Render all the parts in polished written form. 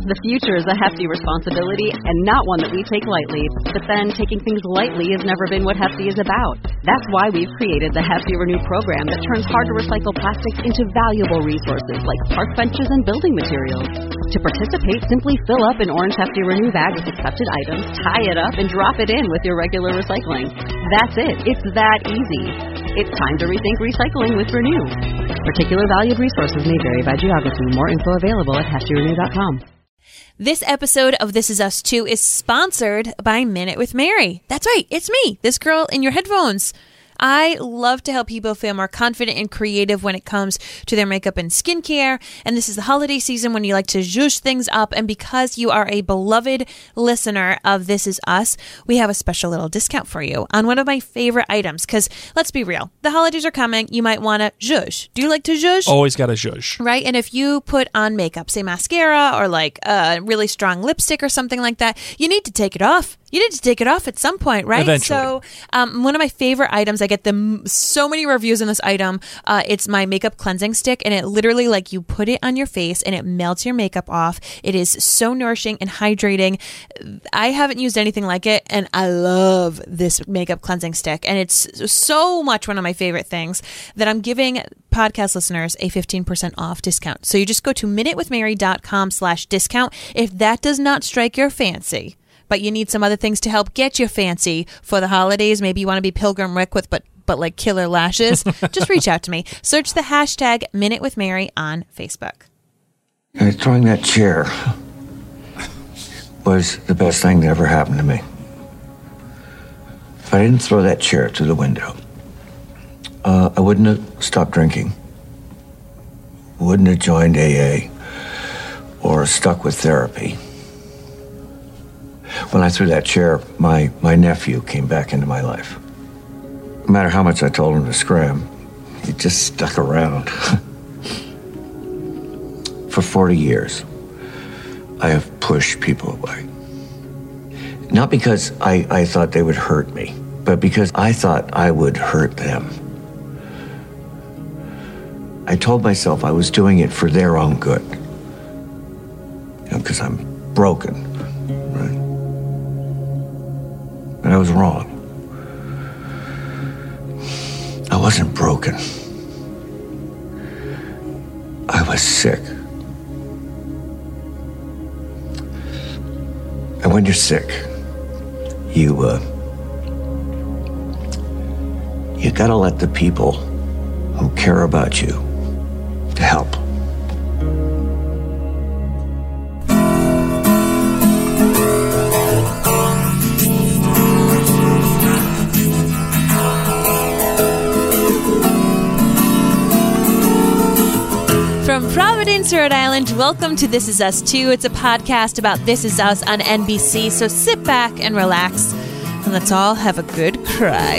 The future is a hefty responsibility and not one that we take lightly. But then, taking things lightly has never been what Hefty is about. That's why we've created the Hefty Renew program that turns hard-to-recycle plastics into valuable resources like park benches and building materials. To participate, simply fill up an orange Hefty Renew bag with accepted items, tie it up, and drop it in with your regular recycling. That's it. It's that easy. It's time to rethink recycling with Renew. Particular valued resources may vary by geography. More info available at heftyrenew.com. This episode of This Is Us 2 is sponsored by Minute with Mary. That's right, it's me, this girl in your headphones. I love to help people feel more confident and creative when it comes to their makeup and skincare. And this is the holiday season when you like to zhuzh things up. And because you are a beloved listener of This Is Us, we have a special little discount for you on one of my favorite items. Because let's be real, the holidays are coming. You might want to zhuzh. Do you like to zhuzh? Always got to zhuzh. Right? And if you put on makeup, say mascara or like a really strong lipstick or something like that, you need to take it off. You need to take it off at some point, right? Eventually. So one of my favorite items, I get so many reviews on this item. It's my makeup cleansing stick, and it literally, like, you put it on your face and it melts your makeup off. It is so nourishing and hydrating. I haven't used anything like it, and I love this makeup cleansing stick. And it's so much one of my favorite things that I'm giving podcast listeners a 15% off discount. So you just go to minutewithmary.com/discount. If that does not strike your fancy, but you need some other things to help get you fancy for the holidays. Maybe you want to be Pilgrim Rick with but like killer lashes. Just reach out to me. Search the hashtag Minute with Mary on Facebook. Throwing that chair was the best thing that ever happened to me. If I didn't throw that chair through the window, I wouldn't have stopped drinking. Wouldn't have joined AA or stuck with therapy. When I threw that chair, my nephew came back into my life. No matter how much I told him to scram, he just stuck around. For 40 years, I have pushed people away. Not because I thought they would hurt me, but because I thought I would hurt them. I told myself I was doing it for their own good. Because I'm broken, right? And I was wrong. I wasn't broken. I was sick. And when you're sick, you gotta let the people who care about you to help. From Providence, Rhode Island, welcome to This Is Us 2. It's a podcast about This Is Us on NBC, so sit back and relax, and let's all have a good cry.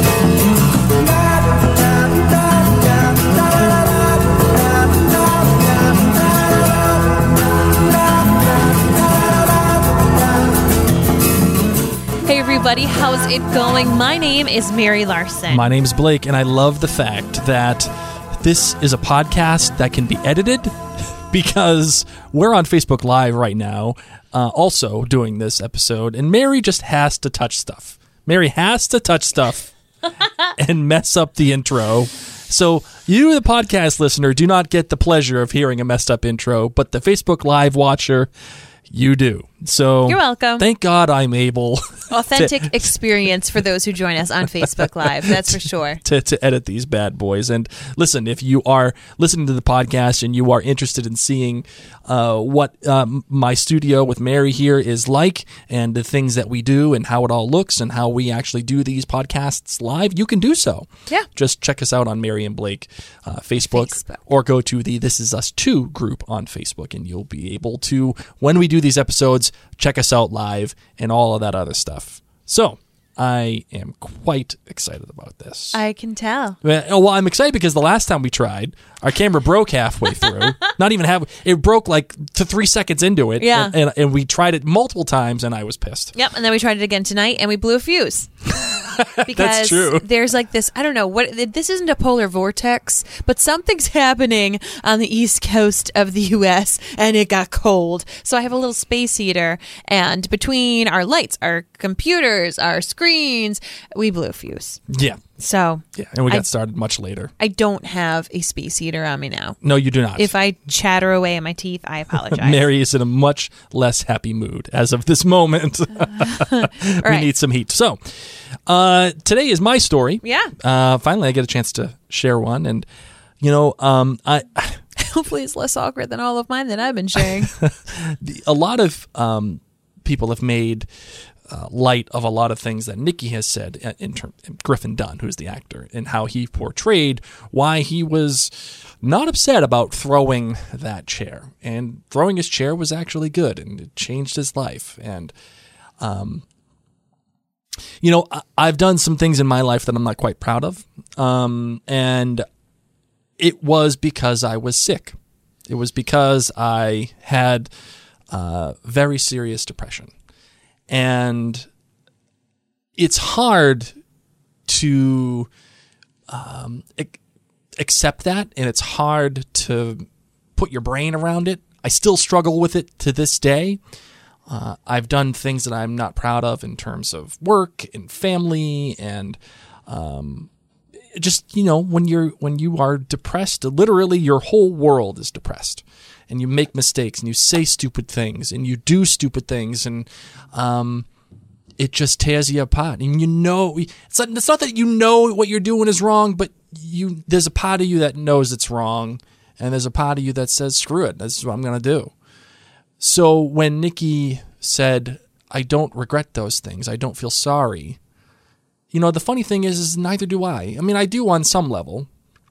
Hey everybody, how's it going? My name is Mary Larson. My name's Blake, and I love the fact that this is a podcast that can be edited because we're on Facebook Live right now, also doing this episode, and Mary just has to touch stuff. Mary has to touch stuff and mess up the intro. So you, the podcast listener, do not get the pleasure of hearing a messed up intro, but the Facebook Live watcher, you do. So you're welcome. Thank God I'm able authentic experience for those who join us on Facebook Live. That's for sure. To edit these bad boys. And listen, if you are listening to the podcast and you are interested in seeing what my studio with Mary here is like and the things that we do and how it all looks and how we actually do these podcasts live, you can do so. Yeah. Just check us out on Mary and Blake Facebook or go to the This Is Us 2 group on Facebook, and you'll be able to, when we do these episodes, check us out live and all of that other stuff. So I am quite excited about this. I can tell. Well, I'm excited because the last time we tried, our camera broke halfway through. Not even halfway. It broke like to 3 seconds into it. Yeah. And we tried it multiple times, and I was pissed. Yep. And then we tried it again tonight, and we blew a fuse. Because true. there's like this, I don't know, this isn't a polar vortex, but something's happening on the east coast of the U.S. and it got cold. So I have a little space heater, and between our lights, our computers, our screens, we blew a fuse. Yeah. So Yeah, and we got started much later. I don't have a space heater on me now. No, you do not. If I chatter away at my teeth, I apologize. Mary is in a much less happy mood as of this moment. We right. need some heat. So, today is my story. Yeah. Finally, I get a chance to share one, and I Hopefully it's less awkward than all of mine that I've been sharing. a lot of people have made light of a lot of things that Nikki has said Griffin Dunne, who's the actor, and how he portrayed why he was not upset about throwing that chair. And throwing his chair was actually good, and it changed his life. And, I've done some things in my life that I'm not quite proud of. And it was because I was sick. It was because I had very serious depression. And it's hard to accept that, and it's hard to put your brain around it. I still struggle with it to this day. I've done things that I'm not proud of in terms of work and family, and just when you are depressed, literally your whole world is depressed. And you make mistakes, and you say stupid things, and you do stupid things, and it just tears you apart. And it's not that you know what you're doing is wrong, but there's a part of you that knows it's wrong, and there's a part of you that says, screw it, this is what I'm going to do. So when Nikki said, I don't regret those things, I don't feel sorry, the funny thing is neither do I. I mean, I do on some level,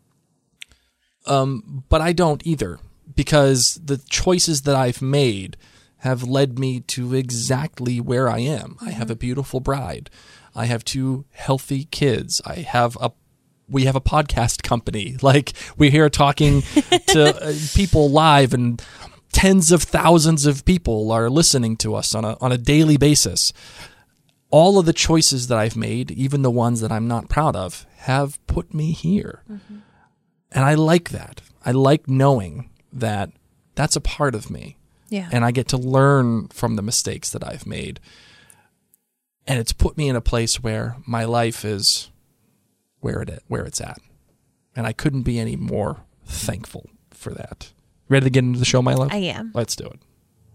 but I don't either. Because the choices that I've made have led me to exactly where I am. I have a beautiful bride. I have 2 healthy kids. We have a podcast company. Like, we're here talking to people live, and tens of thousands of people are listening to us on a daily basis. All of the choices that I've made, even the ones that I'm not proud of, have put me here. Mm-hmm. And I like that. I like knowing that that's a part of me. Yeah. And I get to learn from the mistakes that I've made. And it's put me in a place where my life is where it's at. And I couldn't be any more thankful for that. Ready to get into the show, my love? I am. Let's do it.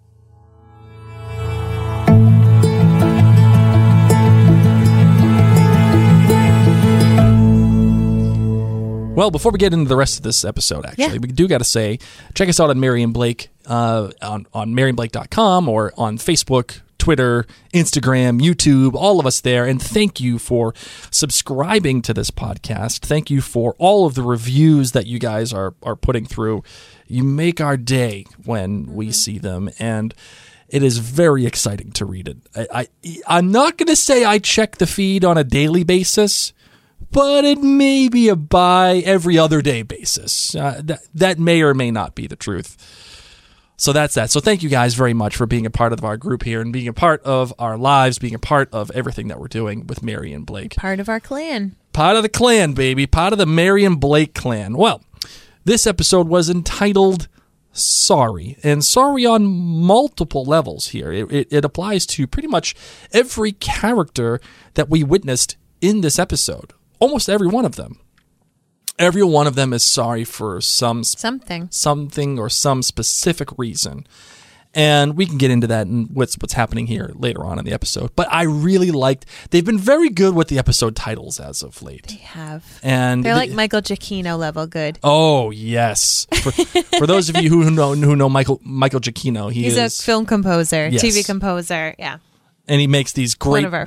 Well, before we get into the rest of this episode, actually, we do got to say, check us out on Mary and Blake on maryandblake.com or on Facebook, Twitter, Instagram, YouTube, all of us there. And thank you for subscribing to this podcast. Thank you for all of the reviews that you guys are putting through. You make our day when we see them, and it is very exciting to read it. I'm not going to say I check the feed on a daily basis, but it may be a by every other day basis. That may or may not be the truth. So that's that. So thank you guys very much for being a part of our group here and being a part of our lives, being a part of everything that we're doing with Mary and Blake. Part of our clan. Part of the clan, baby. Part of the Mary and Blake clan. Well, this episode was entitled Sorry, and sorry on multiple levels here. It applies to pretty much every character that we witnessed in this episode. Almost every one of them. Every one of them is sorry for something or some specific reason. And we can get into that and what's happening here later on in the episode. But I really they've been very good with the episode titles as of late. They have. And they're like Michael Giacchino level good. Oh, yes. For those of you who know Michael Giacchino, he's a film composer, yes. TV composer, yeah. And he makes these great, one of our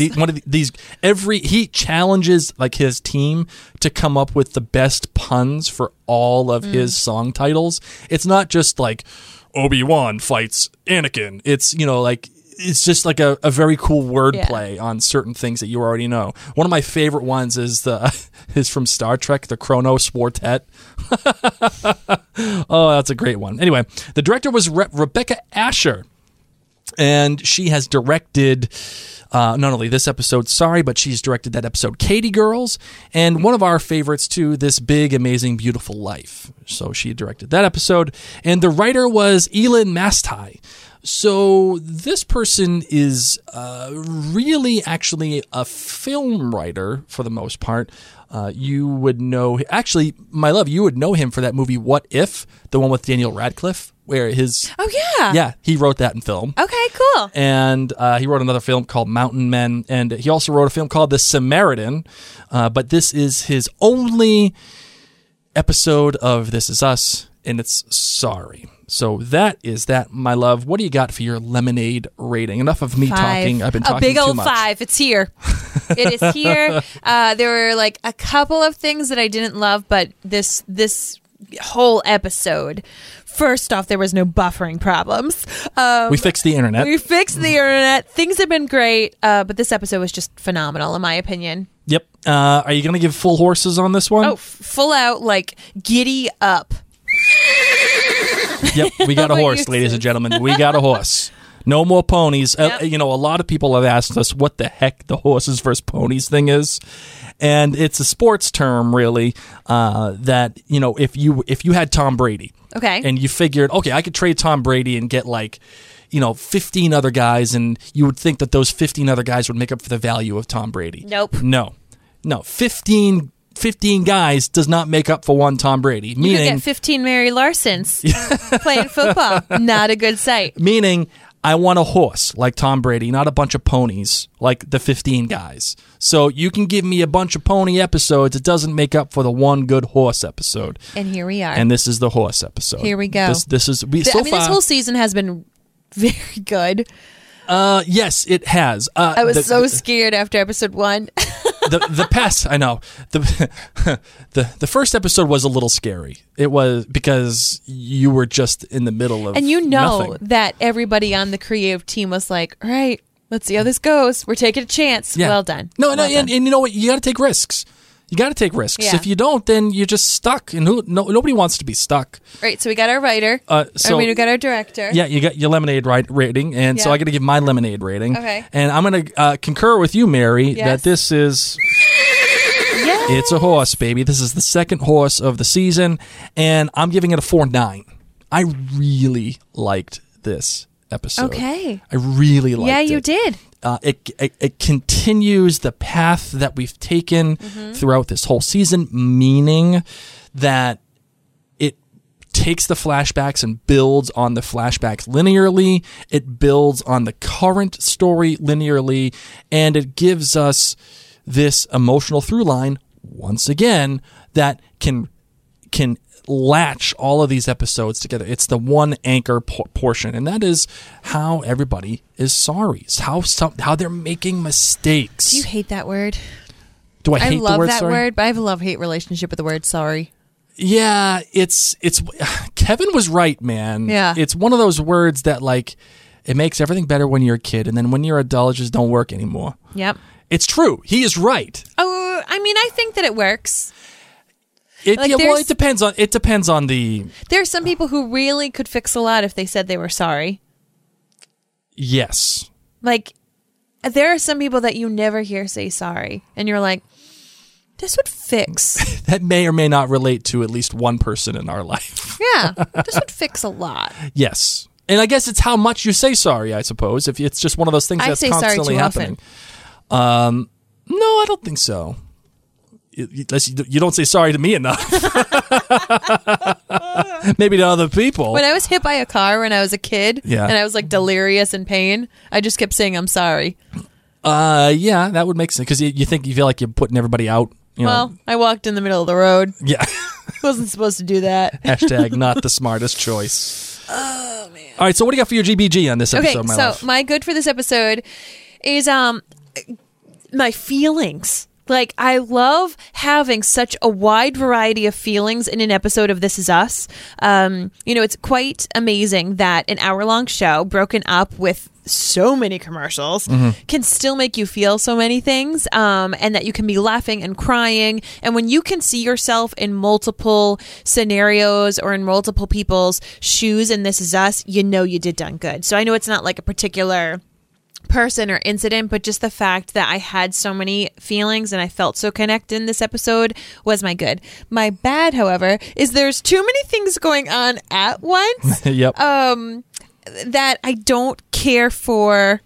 faves. He challenges his team to come up with the best puns for all of his song titles. It's not just like Obi-Wan fights Anakin. It's, it's just like a very cool wordplay on certain things that you already know. One of my favorite ones is from Star Trek, the Kronos Quartet. Oh, that's a great one. Anyway, the director was Rebecca Asher. And she has directed not only this episode, Sorry, but she's directed that episode, Katie Girls, and one of our favorites too, This Big, Amazing, Beautiful Life. So she directed that episode. And the writer was Elin Mastai. So this person is really actually a film writer for the most part. You would know, actually, my love, you would know him for that movie What If, the one with Daniel Radcliffe, where his... Oh, yeah. Yeah, he wrote that in film. Okay, cool. And he wrote another film called Mountain Men, and he also wrote a film called The Samaritan, but this is his only episode of This Is Us, and it's Sorry. So that is that, my love. What do you got for your lemonade rating? Enough of me 5. talking. I've been talking too much. A big old much. 5. It's here. It is here. There were like a couple of things that I didn't love, but this whole episode, first off, there was no buffering problems. We fixed the internet. We fixed the internet. Things have been great, but this episode was just phenomenal, in my opinion. Yep. Are you going to give full horses on this one? Oh, full out, like, giddy up. Yep, we got a What horse, you ladies said. and gentlemen. We got a horse. No more ponies. Yep. A lot of people have asked us what the heck the horses versus ponies thing is. And it's a sports term, really, that, if you had Tom Brady. Okay. And you figured, okay, I could trade Tom Brady and get 15 other guys, and you would think that those 15 other guys would make up for the value of Tom Brady. Nope. No. 15 guys does not make up for one Tom Brady. You could Meaning, get 15 Mary Larsons playing football. Not a good sight. meaning I want a horse like Tom Brady, not a bunch of ponies like the 15 guys. So you can give me a bunch of pony episodes. It doesn't make up for the one good horse episode. And here we are. And this is the horse episode. Here we go. This is this whole season has been very good. Yes, it has. I was so scared after episode 1. the past, I know. The first episode was a little scary. It was because you were just in the middle of And nothing. that everybody on the creative team was like, all right, let's see how this goes. We're taking a chance. Yeah. Well done. No, Well and done. you know what? You got to take risks. You got to take risks. Yeah. If you don't, then you're just stuck. And nobody wants to be stuck. Right, so we got our writer. We got our director. Yeah, you got your lemonade rating, and so Yeah. I got to give my lemonade rating. Okay. And I'm going to concur with you, Mary, Yes. that this is... Yes. It's a horse, baby. This is the second horse of the season, and I'm giving it a 4.9. I really liked this episode. Okay. I really liked it. Yeah, you did. It continues the path that we've taken Mm-hmm. throughout this whole season, meaning that it takes the flashbacks and builds on the flashbacks linearly. It builds on the current story linearly, and it gives us this emotional through line once again that can latch all of these episodes together. It's the one anchor portion, and that is how everybody is sorry. It's how they're making mistakes. Do you hate that word? Do I hate love the word that sorry? word, but I have a love-hate relationship with the word sorry. Yeah, it's Kevin was right, man. Yeah. It's one of those words that it makes everything better when you're a kid, and then when you're an adult, it just don't work anymore. Yep. It's true. He is right. Oh, I mean, I think that it works. It there's- it depends on the There are some people who really could fix a lot if they said they were sorry. yes. Like, there are some people that you never hear say sorry, and you're like, this would fix. That may or may not relate to at least one person in our life. Yeah, this would fix a lot. Yes. And I guess it's how much you say sorry, I suppose. If it's just one of those things I that's say sorry constantly too happening. No, I don't think so. Unless you don't say sorry to me enough. Maybe to other people. When I was hit by a car when I was a kid, Yeah. and I was like delirious in pain, I just kept saying I'm sorry. Yeah, that would make sense because you feel like you're putting everybody out. Well, I walked in the middle of the road. Yeah. Wasn't supposed to do that. Hashtag not the smartest choice. Oh man! All right, so what do you got for your GBG on this episode, Okay, my so love? my good for this episode is my feelings Like, I love having such a wide variety of feelings in an episode of This Is Us. It's quite amazing that an hour-long show broken up with so many commercials can still make you feel so many things, and that you can be laughing and crying. And when you can see yourself in multiple scenarios or in multiple people's shoes in This Is Us, you know you did done good. So I know it's not like a particular person or incident, but just the fact that I had so many feelings and I felt so connected in this episode was my good. My bad, however, is there's too many things going on at once. Yep. That I don't care for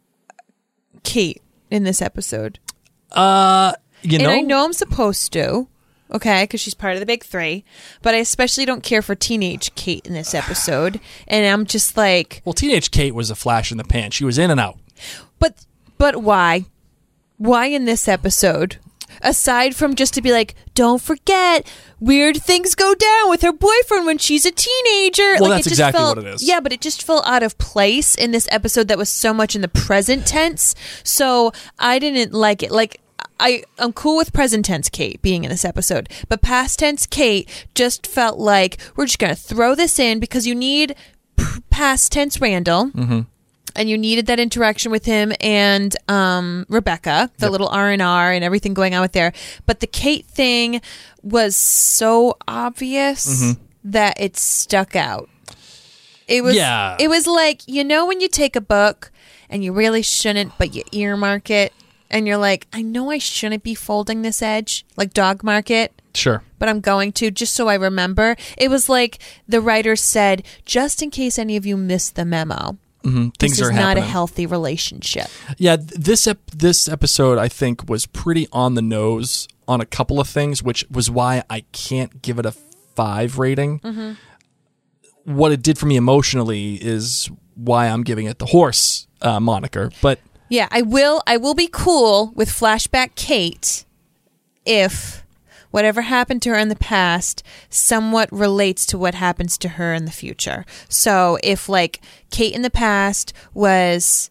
Kate in this episode. And I know I'm supposed to, okay, because she's part of the big three, but I especially don't care for teenage Kate in this episode. And I'm just like... Well, teenage Kate was a flash in the pan. She was in and out. But why? Why in this episode? Aside from just to be like, don't forget, weird things go down with her boyfriend when she's a teenager. Well, like, that's exactly what it is. Yeah, but it just felt out of place in this episode that was so much in the present tense. So I didn't like it. Like, I'm cool with present tense Kate being in this episode, but past tense Kate just felt like we're just going to throw this in because you need past tense Randall. Mm-hmm. And you needed that interaction with him and Rebecca, the little R&R and everything going on with there. But the Kate thing was so obvious that it stuck out. It was like, when you take a book and you really shouldn't, but you earmark it and you're like, I know I shouldn't be folding this edge, like dog mark it. Sure. But I'm going to, just so I remember. It was like the writer said, just in case any of you missed the memo. Mm-hmm. Things are happening. This is not a healthy relationship. Yeah, this episode, I think, was pretty on the nose on a couple of things, which was why I can't give it a 5 rating. Mm-hmm. What it did for me emotionally is why I'm giving it the horse moniker. But yeah, I will be cool with flashback Kate if whatever happened to her in the past somewhat relates to what happens to her in the future. So if like Kate in the past was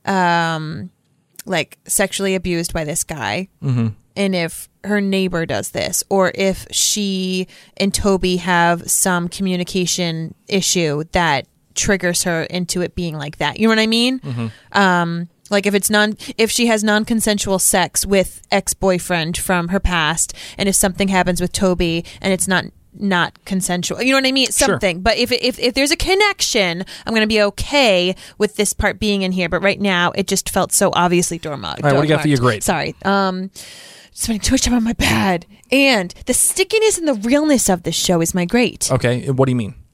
like sexually abused by this guy, and if her neighbor does this, or if she and Toby have some communication issue that triggers her into it being like that, you know what I mean? Like if she has non-consensual sex with ex-boyfriend from her past, and if something happens with Toby and it's not consensual, you know what I mean? It's something. Sure. But if there's a connection, I'm going to be okay with this part being in here. But right now, it just felt so obviously door-marked. All right, what do you got for your grade? Sorry. Spending too much time on my pad. And the stickiness and the realness of this show is my great. Okay, what do you mean?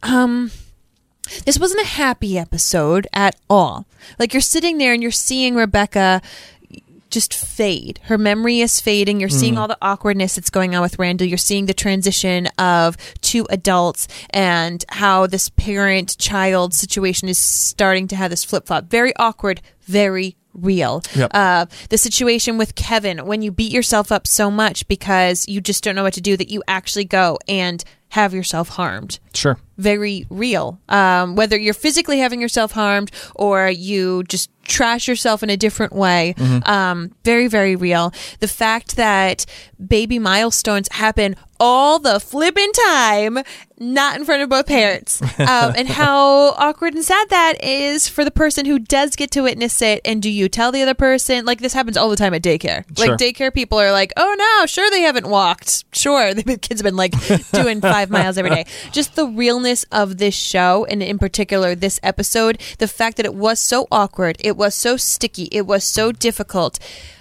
This wasn't a happy episode at all. Like, you're sitting there and you're seeing Rebecca just fade. Her memory is fading. You're seeing all the awkwardness that's going on with Randall. You're seeing the transition of 2 adults and how this parent-child situation is starting to have this flip-flop. Very awkward, very real. Yep. The situation with Kevin, when you beat yourself up so much because you just don't know what to do, that you actually go and have yourself harmed. Sure. Very real. Whether you're physically having yourself harmed or you just trash yourself in a different way. Very, very real. The fact that baby milestones happen all the flipping time, not in front of both parents. And how awkward and sad that is for the person who does get to witness it. And do you tell the other person? Like, this happens all the time at daycare. Sure. Like, daycare people are like, oh no, sure they haven't walked. Sure, the kids have been like doing 5 miles every day. Just the realness of this show, and in particular this episode, the fact that it was so awkward, it was so sticky, it was so difficult,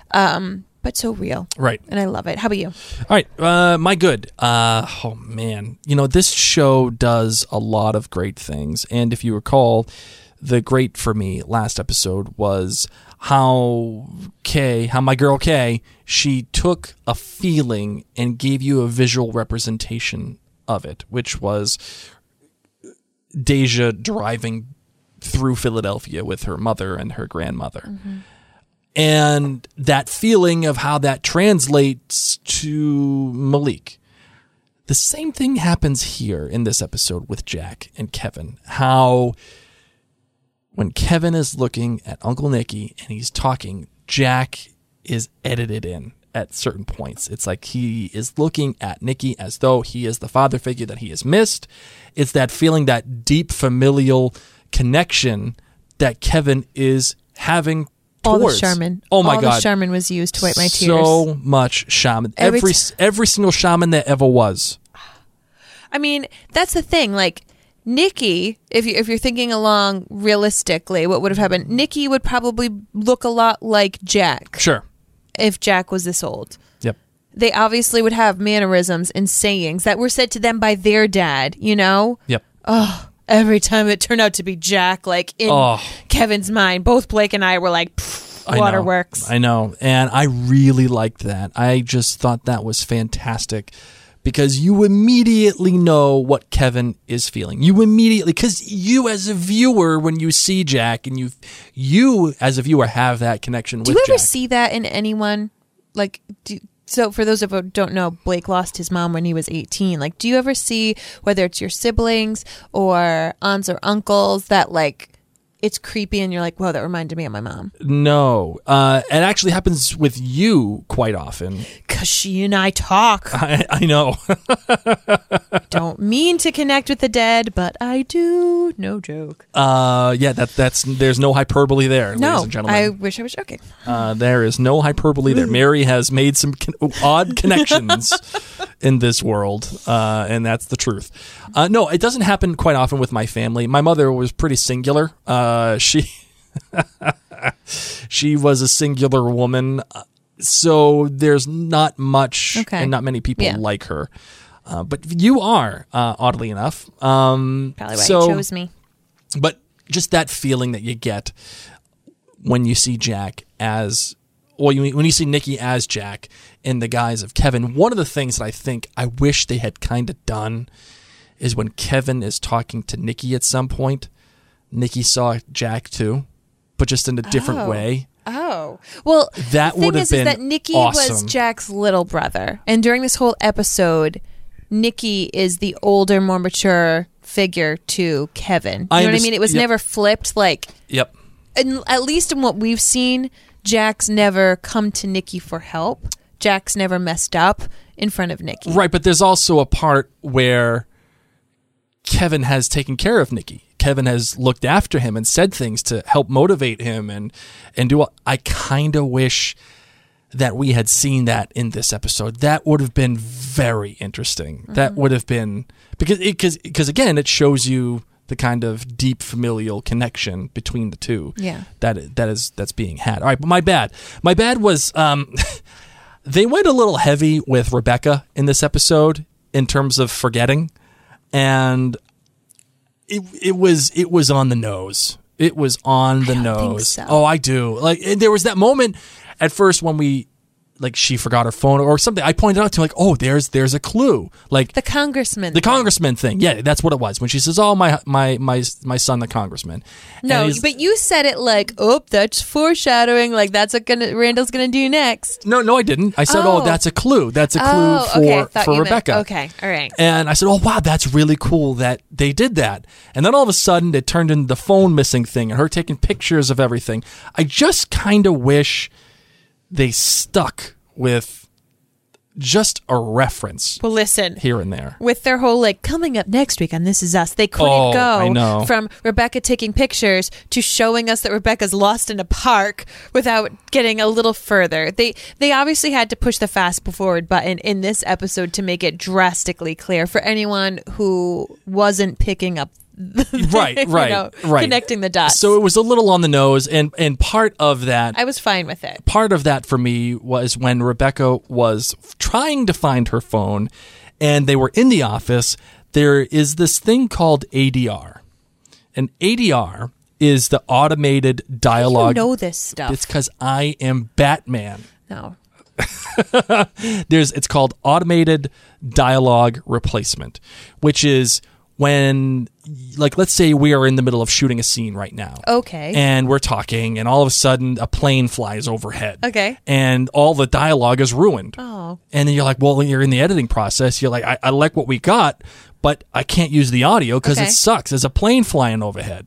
but so real. Right. And I love it. How about you? All right. My good. Oh, man. this show does a lot of great things. And if you recall, the great for me last episode was how my girl Kay, she took a feeling and gave you a visual representation of it, which was Deja driving through Philadelphia with her mother and her grandmother. And that feeling of how that translates to Malik. The same thing happens here in this episode with Jack and Kevin. How when Kevin is looking at Uncle Nicky and he's talking, Jack is edited in. at certain points. It's like he is looking at Nikki as though he is the father figure that he has missed. It's that feeling, that deep familial connection that Kevin is having All towards. the Charmin. Oh my All God. the Charmin was used to wipe my tears. So much shaman. Every single shaman there ever was. I mean, that's the thing. Like, Nikki, if you're thinking along realistically, what would have happened? Nikki would probably look a lot like Jack. Sure. If Jack was this old. Yep. They obviously would have mannerisms and sayings that were said to them by their dad, you know? Yep. Oh, every time it turned out to be Jack, like in Kevin's mind, both Blake and I were like, waterworks. I know. And I really liked that. I just thought that was fantastic. Because you immediately know what Kevin is feeling. You immediately, because you as a viewer, when you see Jack, and you as a viewer have that connection with Jack. Do you ever see that in anyone? Like, so for those of you who don't know, Blake lost his mom when he was 18. Like, do you ever see, whether it's your siblings or aunts or uncles, that like it's creepy and you're like, whoa, that reminded me of my mom? No. It actually happens with you quite often. Because she and I talk. I know. Don't mean to connect with the dead, but I do. No joke. Yeah, that's there's no hyperbole there, ladies and gentlemen. I wish I was joking. There is no hyperbole there. Mary has made some odd connections in this world, and that's the truth. No, it doesn't happen quite often with my family. My mother was pretty singular. She was a singular woman, so there's not much and not many people like her. But you are, oddly enough. Probably why you chose me. But just that feeling that you get when you see Jack as, or when you see Nikki as Jack in the guise of Kevin, one of the things that I think I wish they had kind of done is when Kevin is talking to Nikki at some point, Nikki saw Jack too, but just in a different way. Oh, well, that would have been that Nikki awesome. was Jack's little brother. And during this whole episode, Nikki is the older, more mature figure to Kevin. You know what I mean? It was never flipped. Like, and at least in what we've seen, Jack's never come to Nikki for help. Jack's never messed up in front of Nikki. Right, but there's also a part where Kevin has taken care of Nikki. Kevin has looked after him and said things to help motivate him and do. I kind of wish that we had seen that in this episode. That would have been very interesting. Mm-hmm. That would have been because again, it shows you the kind of deep familial connection between the two. Yeah, that's being had. All right, but my bad was they went a little heavy with Rebecca in this episode in terms of forgetting, and it was on the nose. It was on the nose. Think so. Oh, I do. Like, and there was that moment at first when she forgot her phone or something. I pointed out to her, like, oh, there's a clue. Like the congressman. The congressman thing. Yeah, that's what it was. When she says, oh, my son, the congressman. No, but you said it like, oh, that's foreshadowing. Like, that's what Randall's going to do next. No, I didn't. I said, oh, that's a clue. That's a clue for Rebecca. Okay, all right. And I said, oh, wow, that's really cool that they did that. And then all of a sudden, it turned into the phone missing thing and her taking pictures of everything. I just kind of wish they stuck with just a reference. Well, listen, here and there with their whole like coming up next week on This Is Us, they couldn't go from Rebecca taking pictures to showing us that Rebecca's lost in a park without getting a little further. They obviously had to push the fast forward button in this episode to make it drastically clear for anyone who wasn't picking up right. Connecting the dots. So it was a little on the nose, and part of that, I was fine with it. Part of that for me was when Rebecca was trying to find her phone, and they were in the office. There is this thing called ADR, and ADR is the automated dialogue. How do you know this stuff? It's because I am Batman. No. It's called automated dialogue replacement, which is when, like, let's say we are in the middle of shooting a scene right now. Okay. And we're talking, and all of a sudden a plane flies overhead. Okay. And all the dialogue is ruined. Oh. And then you're like, well, you're in the editing process. You're like, I like what we got, but I can't use the audio because it sucks. There's a plane flying overhead.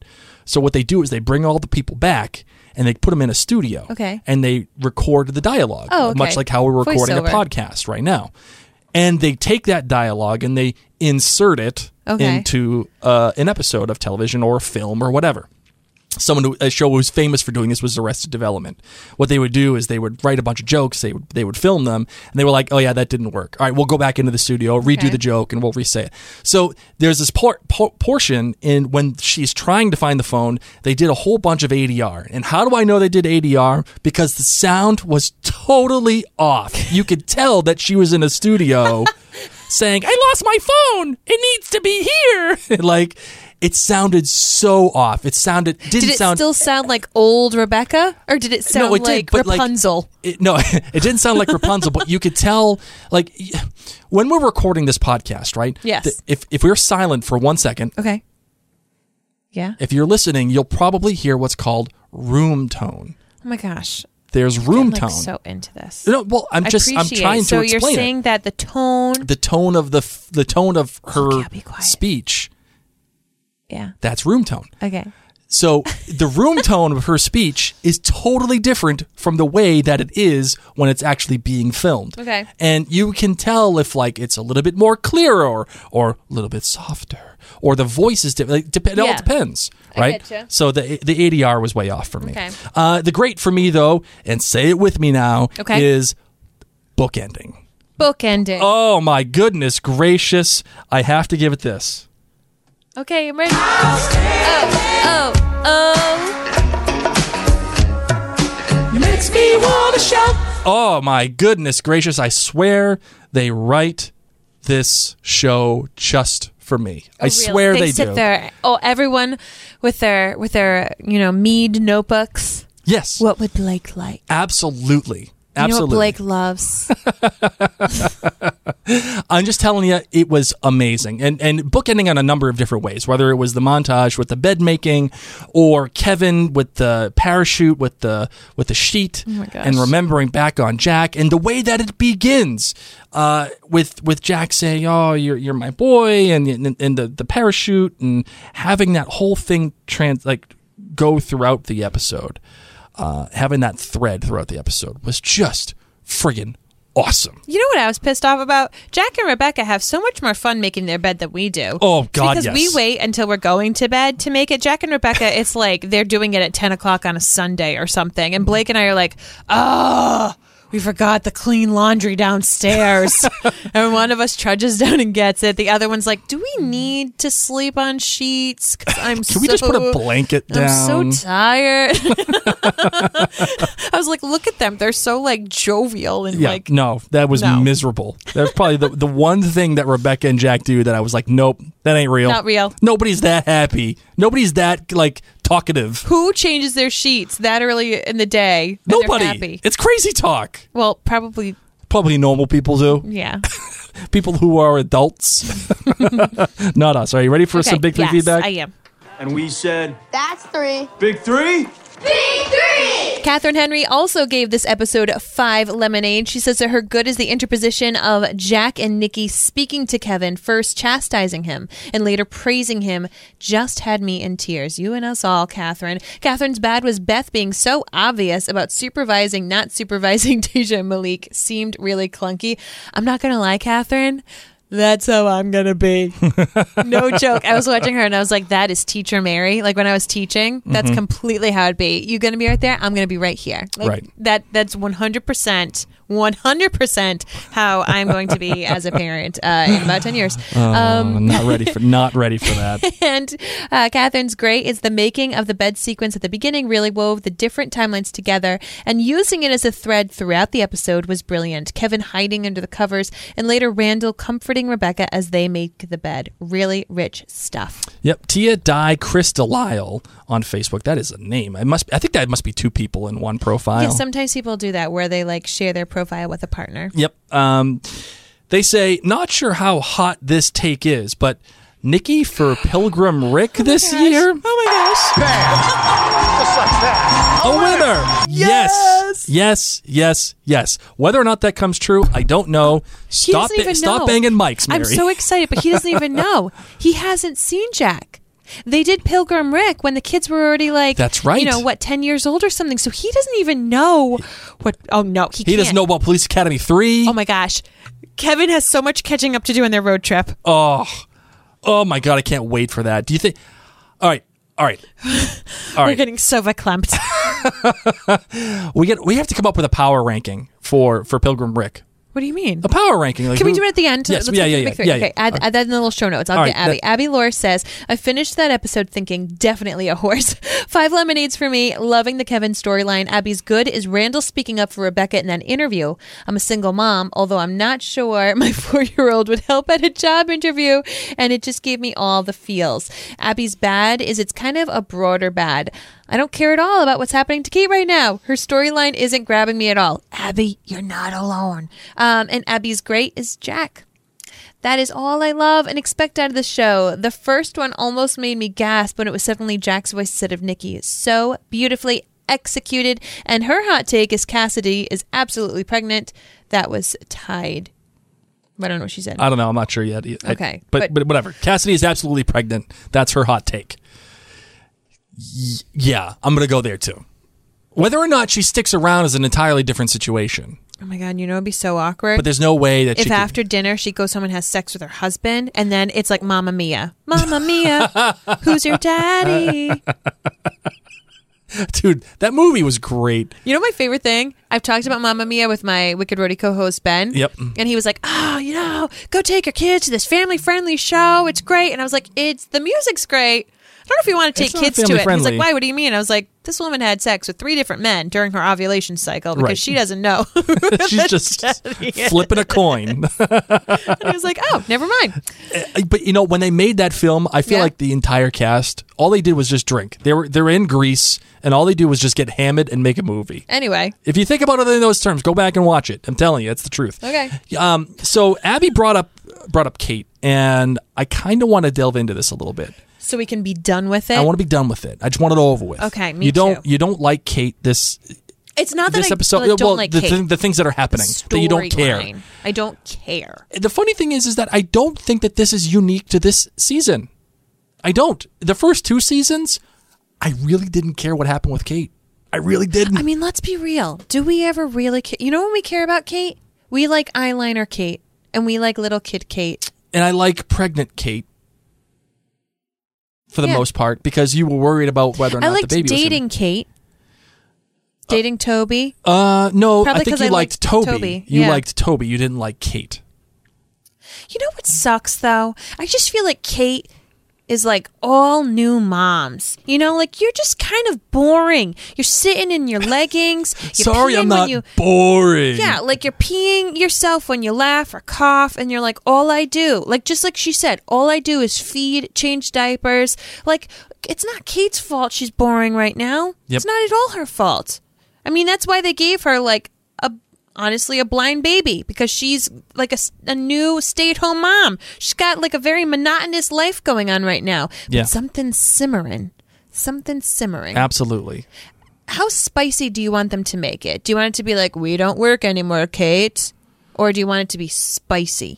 So what they do is they bring all the people back and they put them in a studio. Okay. And they record the dialogue, Oh, okay. much like how we're recording Voiceover. a podcast right now. And they take that dialogue and they insert it Okay. into an episode of television or film or whatever. A show who was famous for doing this was Arrested Development. What they would do is they would write a bunch of jokes, they would film them, and they were like, oh yeah, that didn't work. All right, we'll go back into the studio, redo Okay. the joke, and we'll re-say it. So there's this portion in when she's trying to find the phone, they did a whole bunch of ADR. And how do I know they did ADR? Because the sound was totally off. You could tell that she was in a studio saying, I lost my phone! It needs to be here! Like, it sounded so off. Did Did it still sound like old Rebecca, or did it sound No, it did, like but, like, Rapunzel? No, it didn't sound like Rapunzel, but you could tell, like, when we're recording this podcast, right? Yes. If we're silent for 1 second, Okay. Yeah. if you're listening, you'll probably hear what's called room tone. Oh my gosh. There's room I'm like tone. so into this. No, well, I'm trying to So explain you're saying that the tone. the tone of the tone of her Okay, I'll be quiet. speech. Yeah. That's room tone. Okay. So the room tone of her speech is totally different from the way that it is when it's actually being filmed. Okay. And you can tell if like it's a little bit more clear or a little bit softer or the voice is different. It all Yeah. depends, I right? getcha. So the ADR was way off for me. Okay. The great for me though, and say it with me now, Okay. is bookending. Bookending. Oh my goodness gracious! I have to give it this. Okay, I'm ready. Oh. Makes me want to shout. Oh my goodness gracious! I swear they write this show just for me. I swear they sit do. there. Oh, everyone with their Mead notebooks. Yes, What would Blake like? absolutely. You know what Absolutely. Blake loves? I'm just telling you, it was amazing. And bookending on a number of different ways, whether it was the montage with the bed making or Kevin with the parachute with the sheet my gosh. and remembering back on Jack and the way that it begins with Jack saying, oh, you're my boy and the parachute and having that whole thing go throughout the episode. Having that thread throughout the episode was just friggin' awesome. You know what I was pissed off about? Jack and Rebecca have so much more fun making their bed than we do. Oh, God, because yes. we wait until we're going to bed to make it. Jack and Rebecca, it's like they're doing it at 10 o'clock on a Sunday or something. And Blake and I are like, we forgot the clean laundry downstairs. And one of us trudges down and gets it. The other one's like, do we need to sleep on sheets? Can we just put a blanket down? I'm so tired. I was like, look at them. They're so like jovial and Yeah, like. no, that was No. miserable. That's probably the one thing that Rebecca and Jack do that I was like, nope, that ain't real. Not real. Nobody's that happy. Nobody's that like talkative. Who changes their sheets that early in the day? and they're Nobody. happy? It's crazy talk. Well, probably, Probably normal people do. yeah. People who are adults. Not us. Are you ready for some big three yes, feedback? I am. And we said, That's 3. Big 3? Big 3! Catherine Henry also gave this episode 5 lemonade. She says that her good is the interposition of Jack and Nikki speaking to Kevin, first chastising him and later praising him, just had me in tears. You and us all, Catherine. Catherine's bad was Beth being so obvious about supervising, not supervising Deja and Malik seemed really clunky. I'm not going to lie, Catherine. That's how I'm going to be. No joke. I was watching her and I was like, that is Teacher Mary. Like when I was teaching, that's completely how it'd be. You going to be right there? I'm going to be right here. Like, Right. That's 100% how I'm going to be as a parent in about 10 years. I'm not ready for that. And Catherine's great is the making of the bed sequence at the beginning really wove the different timelines together, and using it as a thread throughout the episode was brilliant. Kevin hiding under the covers and later Randall comforting Rebecca as they make the bed. Really rich stuff. Yep, Tia Di Crystalile on Facebook. That is a name. I think that must be two people in one profile. Yeah, sometimes people do that where they like share their profile with a partner. Yep. They say, not sure how hot this take is, but Nikki for Pilgrim Rick this year? Oh my gosh. Just like that. A winner! Yes. Whether or not that comes true, I don't know. He doesn't even Stop know. banging mics, Mary. I'm so excited, but he doesn't even know. He hasn't seen Jack. They did Pilgrim Rick when the kids were already like, That's right. 10 years old or something. So he doesn't even know what. Oh no, he can't. doesn't know about Police Academy 3. Oh my gosh, Kevin has so much catching up to do on their road trip. Oh my God, I can't wait for that. Do you think? All right. We're getting so verklempt. We have to come up with a power ranking for Pilgrim Rick. What do you mean? A power ranking. Like Can we do it at the end? Yes, Let's yeah. do the big three. Okay, add that in the little show notes. I'll get Abby. Abby Lore says, I finished that episode thinking definitely a horse. 5 lemonades for me. Loving the Kevin storyline. Abby's good is Randall speaking up for Rebecca in that interview. I'm a single mom, although I'm not sure my 4-year-old would help at a job interview, and it just gave me all the feels. Abby's bad is it's kind of a broader bad. I don't care at all about what's happening to Kate right now. Her storyline isn't grabbing me at all. Abby, you're not alone. And Abby's great is Jack. That is all I love and expect out of the show. The first one almost made me gasp when it was suddenly Jack's voice instead of Nikki. So beautifully executed. And her hot take is Cassidy is absolutely pregnant. That was tied. I don't know what she said. I don't know. I'm not sure yet. Okay. But whatever. Cassidy is absolutely pregnant. That's her hot take. Yeah, I'm going to go there too. Whether or not she sticks around is an entirely different situation. Oh my God, it'd be so awkward. But there's no way that if after dinner she goes home and has sex with her husband, and then it's like Mamma Mia. Mamma Mia, who's your daddy? Dude, that movie was great. You know my favorite thing? I've talked about Mamma Mia with my Wicked Roadie co-host Ben. Yep. And he was like, go take your kids to this family-friendly show. It's great. And I was like, the music's great. I don't know if you want to take kids to it. He's like, why? What do you mean? I was like, this woman had sex with 3 different men during her ovulation cycle because she doesn't know. She's just flipping a coin. And I was like, oh, never mind. But when they made that film, I feel like the entire cast, all they did was just drink. They're in Greece, and all they do was just get hammered and make a movie. Anyway. If you think about it in those terms, go back and watch it. I'm telling you, it's the truth. Okay. So Abby brought up Kate, and I kind of want to delve into this a little bit. So we can be done with it? I want to be done with it. I just want it over with. Okay, me too. too. You don't like Kate It's not that this I episode. don't like Kate. The things that are happening that you don't care. I don't care. The funny thing is that I don't think that this is unique to this season. I don't. The first 2 seasons, I really didn't care what happened with Kate. I really didn't. I mean, let's be real. Do we ever really care? You know when we care about Kate? We like eyeliner Kate, and we like little kid Kate. And I like pregnant Kate. For the most part, because you were worried about whether or not the baby was dating Kate. Dating Toby. No, probably I think you liked Toby. You liked Toby. You didn't like Kate. You know what sucks, though? I just feel like Kate is like all new moms. Like you're just kind of boring. You're sitting in your leggings. Sorry, I'm not boring. Yeah, like you're peeing yourself when you laugh or cough, and you're like, all I do, like just like she said, all I do is feed, change diapers. Like, it's not Kate's fault she's boring right now. Yep. It's not at all her fault. I mean, that's why they gave her like honestly a blind baby, because she's like a new stay-at-home mom. She's got like a very monotonous life going on right now. But something's simmering. Absolutely. How spicy do you want them to make it? Do you want it to be like, we don't work anymore, Kate? Or do you want it to be spicy?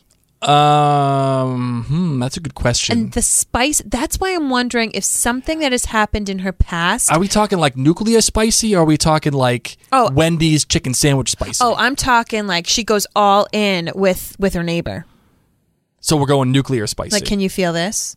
That's a good question. And the spice, that's why I'm wondering if something that has happened in her past. Are we talking like nuclear spicy, or are we talking like Wendy's chicken sandwich spicy? Oh, I'm talking like she goes all in with her neighbor. So we're going nuclear spicy. Like, can you feel this?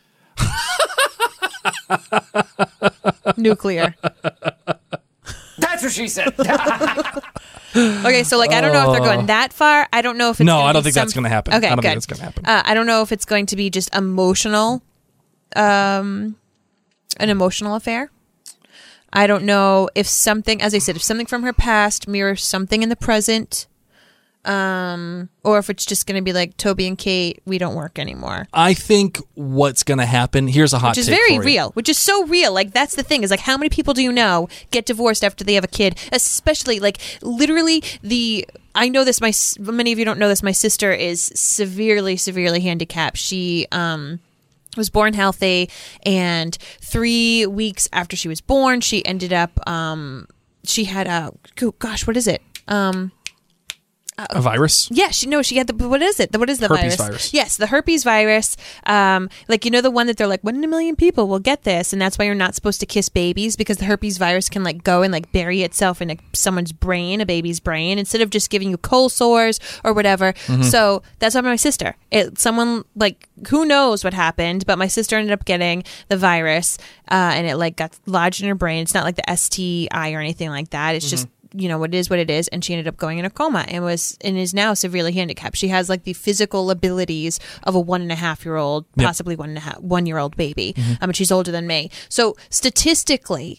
Nuclear. That's what she said. Okay, so like I don't know if they're going that far. I don't know if it's I don't think that's going to happen. Okay, I don't good. think that's going to happen. I don't know if it's going to be just emotional, an emotional affair. I don't know if something, as I said, if something from her past mirrors something in the present, or if it's just going to be like Toby and Kate, we don't work anymore. I think what's going to happen, here's a hot take, which is very real, which is so real. Like, that's the thing, is like, how many people do you know get divorced after they have a kid? Especially like literally I know this, many of you don't know this, my sister is severely handicapped. She was born healthy, and 3 weeks after she was born, she ended up she had what is it? A virus? Yeah, she had the, what is it? What is the Herpes virus. Yes, the herpes virus. Like, the one that they're like, 1 in a million people will get this, and that's why you're not supposed to kiss babies, because the herpes virus can like go and like bury itself in someone's brain, a baby's brain, instead of just giving you cold sores or whatever. So that's why my sister, someone like, who knows what happened, but my sister ended up getting the virus, and it like got lodged in her brain. It's not like the STI or anything like that. It's just, what it is, and she ended up going in a coma and is now severely handicapped. She has like the physical abilities of a 1.5-year-old, possibly 1-year-old baby, but she's older than me. So statistically,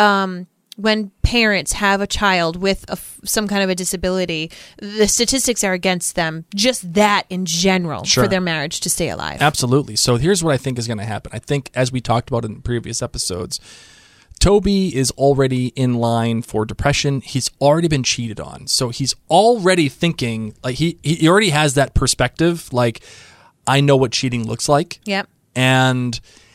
when parents have a child with some kind of a disability, the statistics are against them, just that in general, for their marriage to stay alive. Absolutely. So here's what I think is going to happen. I think, as we talked about in previous episodes, Toby is already in line for depression. He's already been cheated on. So he's already thinking, like, he already has that perspective, like, I know what cheating looks like. Yep. And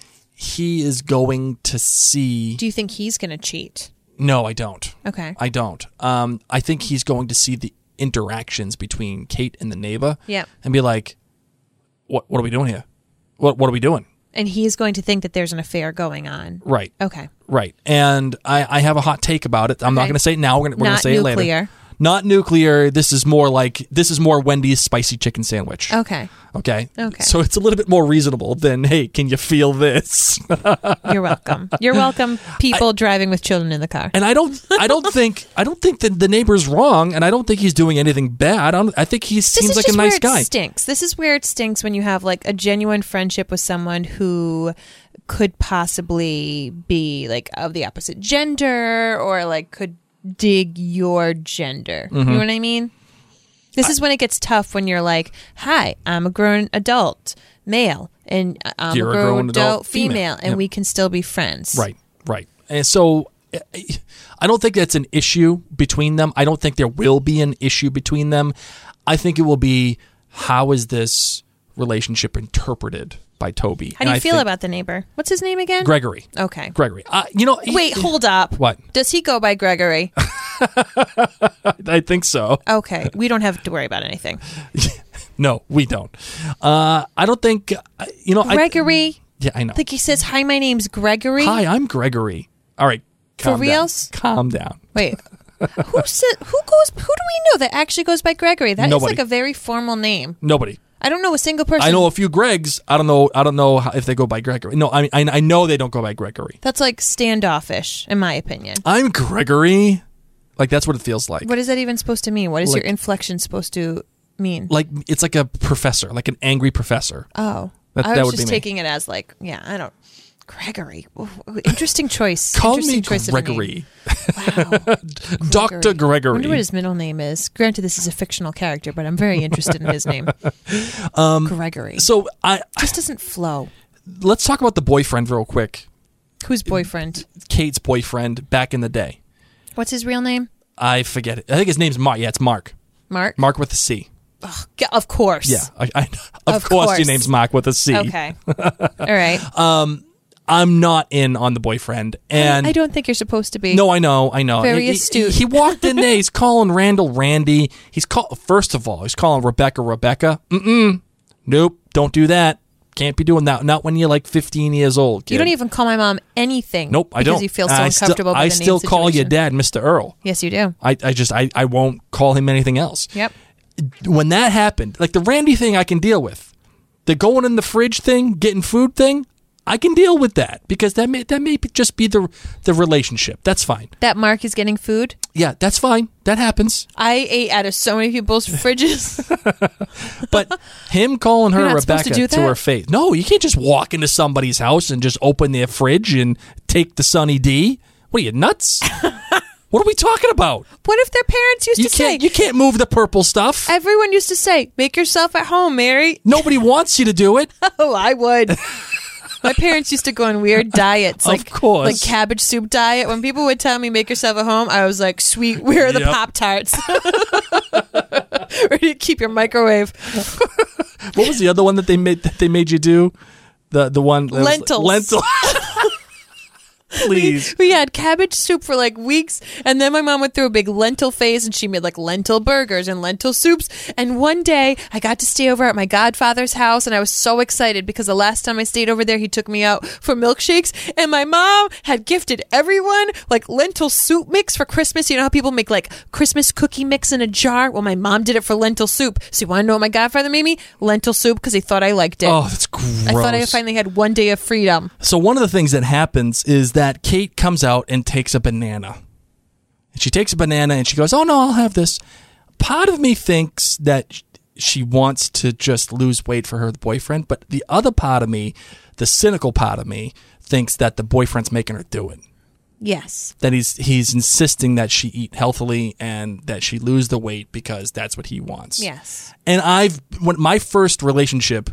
he is going to see... Do you think he's going to cheat? No, I don't. Okay. I don't. I think he's going to see the interactions between Kate and the neighbor. Yep. And be like, what are we doing here? What are we doing? And he's going to think that there's an affair going on. Right. Okay. Right. And I have a hot take about it. I'm not going to say it now. We're going to say it later. Not nuclear. This is more Wendy's spicy chicken sandwich. Okay. Okay. So it's a little bit more reasonable than, hey, can you feel this? You're welcome. You're welcome, people driving with children in the car. And I don't think that the neighbor's wrong, and I don't think he's doing anything bad. I think he seems like a nice guy. This is where it stinks when you have like a genuine friendship with someone who could possibly be like of the opposite gender, or like could dig your gender. You know what I mean? This is when it gets tough, when you're like, hi, I'm a grown adult male, and I'm a grown adult female, and we can still be friends. Right. And so I don't think that's an issue between them. I don't think there will be an issue between them. I think it will be, how is this relationship interpreted by Toby? How do you feel about the neighbor? What's his name again? Gregory. Okay. Gregory. Wait, hold up. What? Does he go by Gregory? I think so. Okay. We don't have to worry about anything. No, we don't. I don't think, Gregory? Yeah, I know. Like he says, hi, my name's Gregory. Hi, I'm Gregory. All right. For reals? Calm down. Wait. Who do we know that actually goes by Gregory? That Nobody. is like a very formal name. Nobody. I don't know a single person. I know a few Gregs. I don't know if they go by Gregory. No, I know they don't go by Gregory. That's like standoffish, in my opinion. I'm Gregory. Like, that's what it feels like. What is that even supposed to mean? What is your inflection supposed to mean? Like, it's like a professor, like an angry professor. Oh. That I would was just be me. taking it as like, I don't... Gregory. Ooh, interesting choice. Call interesting me choice Gregory. Wow. Dr. Gregory. I wonder what his middle name is. Granted, this is a fictional character, but I'm very interested in his name. Gregory. So just doesn't flow. Let's talk about the boyfriend real quick. Whose boyfriend? Kate's boyfriend back in the day. What's his real name? I forget it. I think his name's Mark. Yeah, it's Mark. Mark? Mark with a C. Ugh, of course. Yeah. Of course your name's Mark with a C. Okay. All right. I'm not in on the boyfriend, and I don't think you're supposed to be. No, I know. Very astute. He walked in there. He's calling Randall Randy. First of all, he's calling Rebecca Rebecca. Nope, don't do that. Can't be doing that. Not when you're like 15 years old, kid. You don't even call my mom anything. Nope, I don't. Because you feel so uncomfortable by the name I still call your dad Mr. Earl. Yes, you do. I won't call him anything else. Yep. When that happened, like the Randy thing, I can deal with. The going in the fridge thing, getting food thing, I can deal with that, because that may just be the relationship. That's fine. That Mark is getting food? Yeah, that's fine. That happens. I ate out of so many people's fridges. But him calling her You're not Rebecca supposed to her face. No, you can't just walk into somebody's house and just open their fridge and take the Sunny D. What are you, nuts? What are we talking about? What if their parents used to say... You can't move the purple stuff. Everyone used to say, make yourself at home, Mary. Nobody wants you to do it. Oh, I would. My parents used to go on weird diets, of course, like cabbage soup diet. When people would tell me "make yourself at home," I was like, "Sweet, where are the Pop-Tarts?" Ready to keep your microwave. What was the other one that they made you do? The one lentils. Please. We had cabbage soup for like weeks, and then my mom went through a big lentil phase, and she made like lentil burgers and lentil soups. And one day I got to stay over at my godfather's house, and I was so excited because the last time I stayed over there, he took me out for milkshakes, and my mom had gifted everyone like lentil soup mix for Christmas. You know how people make like Christmas cookie mix in a jar? Well, my mom did it for lentil soup. So you want to know what my godfather made me? Lentil soup because he thought I liked it. Oh, that's gross. I thought I finally had one day of freedom. So one of the things that happens is that Kate comes out and takes a banana. And she takes a banana and she goes, oh, no, I'll have this. Part of me thinks that she wants to just lose weight for her boyfriend, but the other part of me, the cynical part of me, thinks that the boyfriend's making her do it. Yes. That he's insisting that she eat healthily and that she lose the weight because that's what he wants. Yes. And when my first relationship,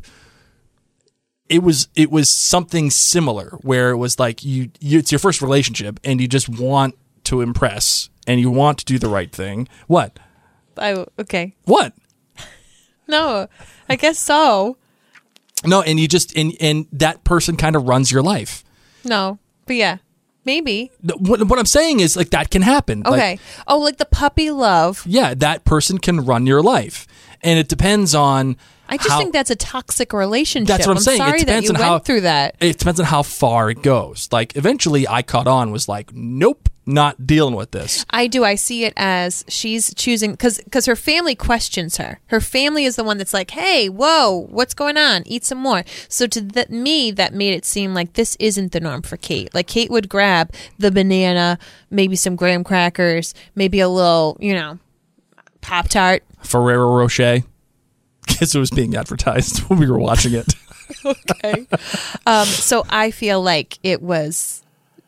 it was something similar where it was like it's your first relationship and you just want to impress and you want to do the right thing. What? Okay. What? No, I guess so. No, and you just and that person kind of runs your life. No, but yeah, maybe. What I'm saying is like that can happen. Okay. Like the puppy love. Yeah, that person can run your life, and it depends on. I just think that's a toxic relationship. That's what I'm saying. Sorry It depends that you on went through that. It depends on how far it goes. Like eventually, I caught on. Was like, nope, not dealing with this. I do. I see it as she's choosing because her family questions her. Her family is the one that's like, "Hey, whoa, what's going on? Eat some more." So to me, that made it seem like this isn't the norm for Kate. Like Kate would grab the banana, maybe some graham crackers, maybe a little, Pop-Tart. Ferrero Rocher. Because it was being advertised when we were watching it. Okay. So I feel like it was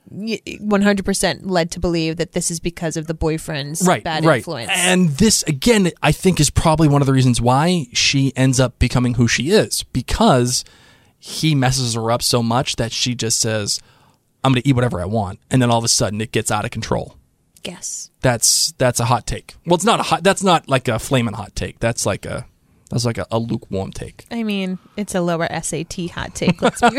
100% led to believe that this is because of the boyfriend's bad influence. And this, again, I think is probably one of the reasons why she ends up becoming who she is. Because he messes her up so much that she just says, I'm going to eat whatever I want. And then all of a sudden it gets out of control. Yes. That's a hot take. Well, that's not like a flaming hot take. That's like a lukewarm take. I mean, it's a lower SAT hot take. Let's be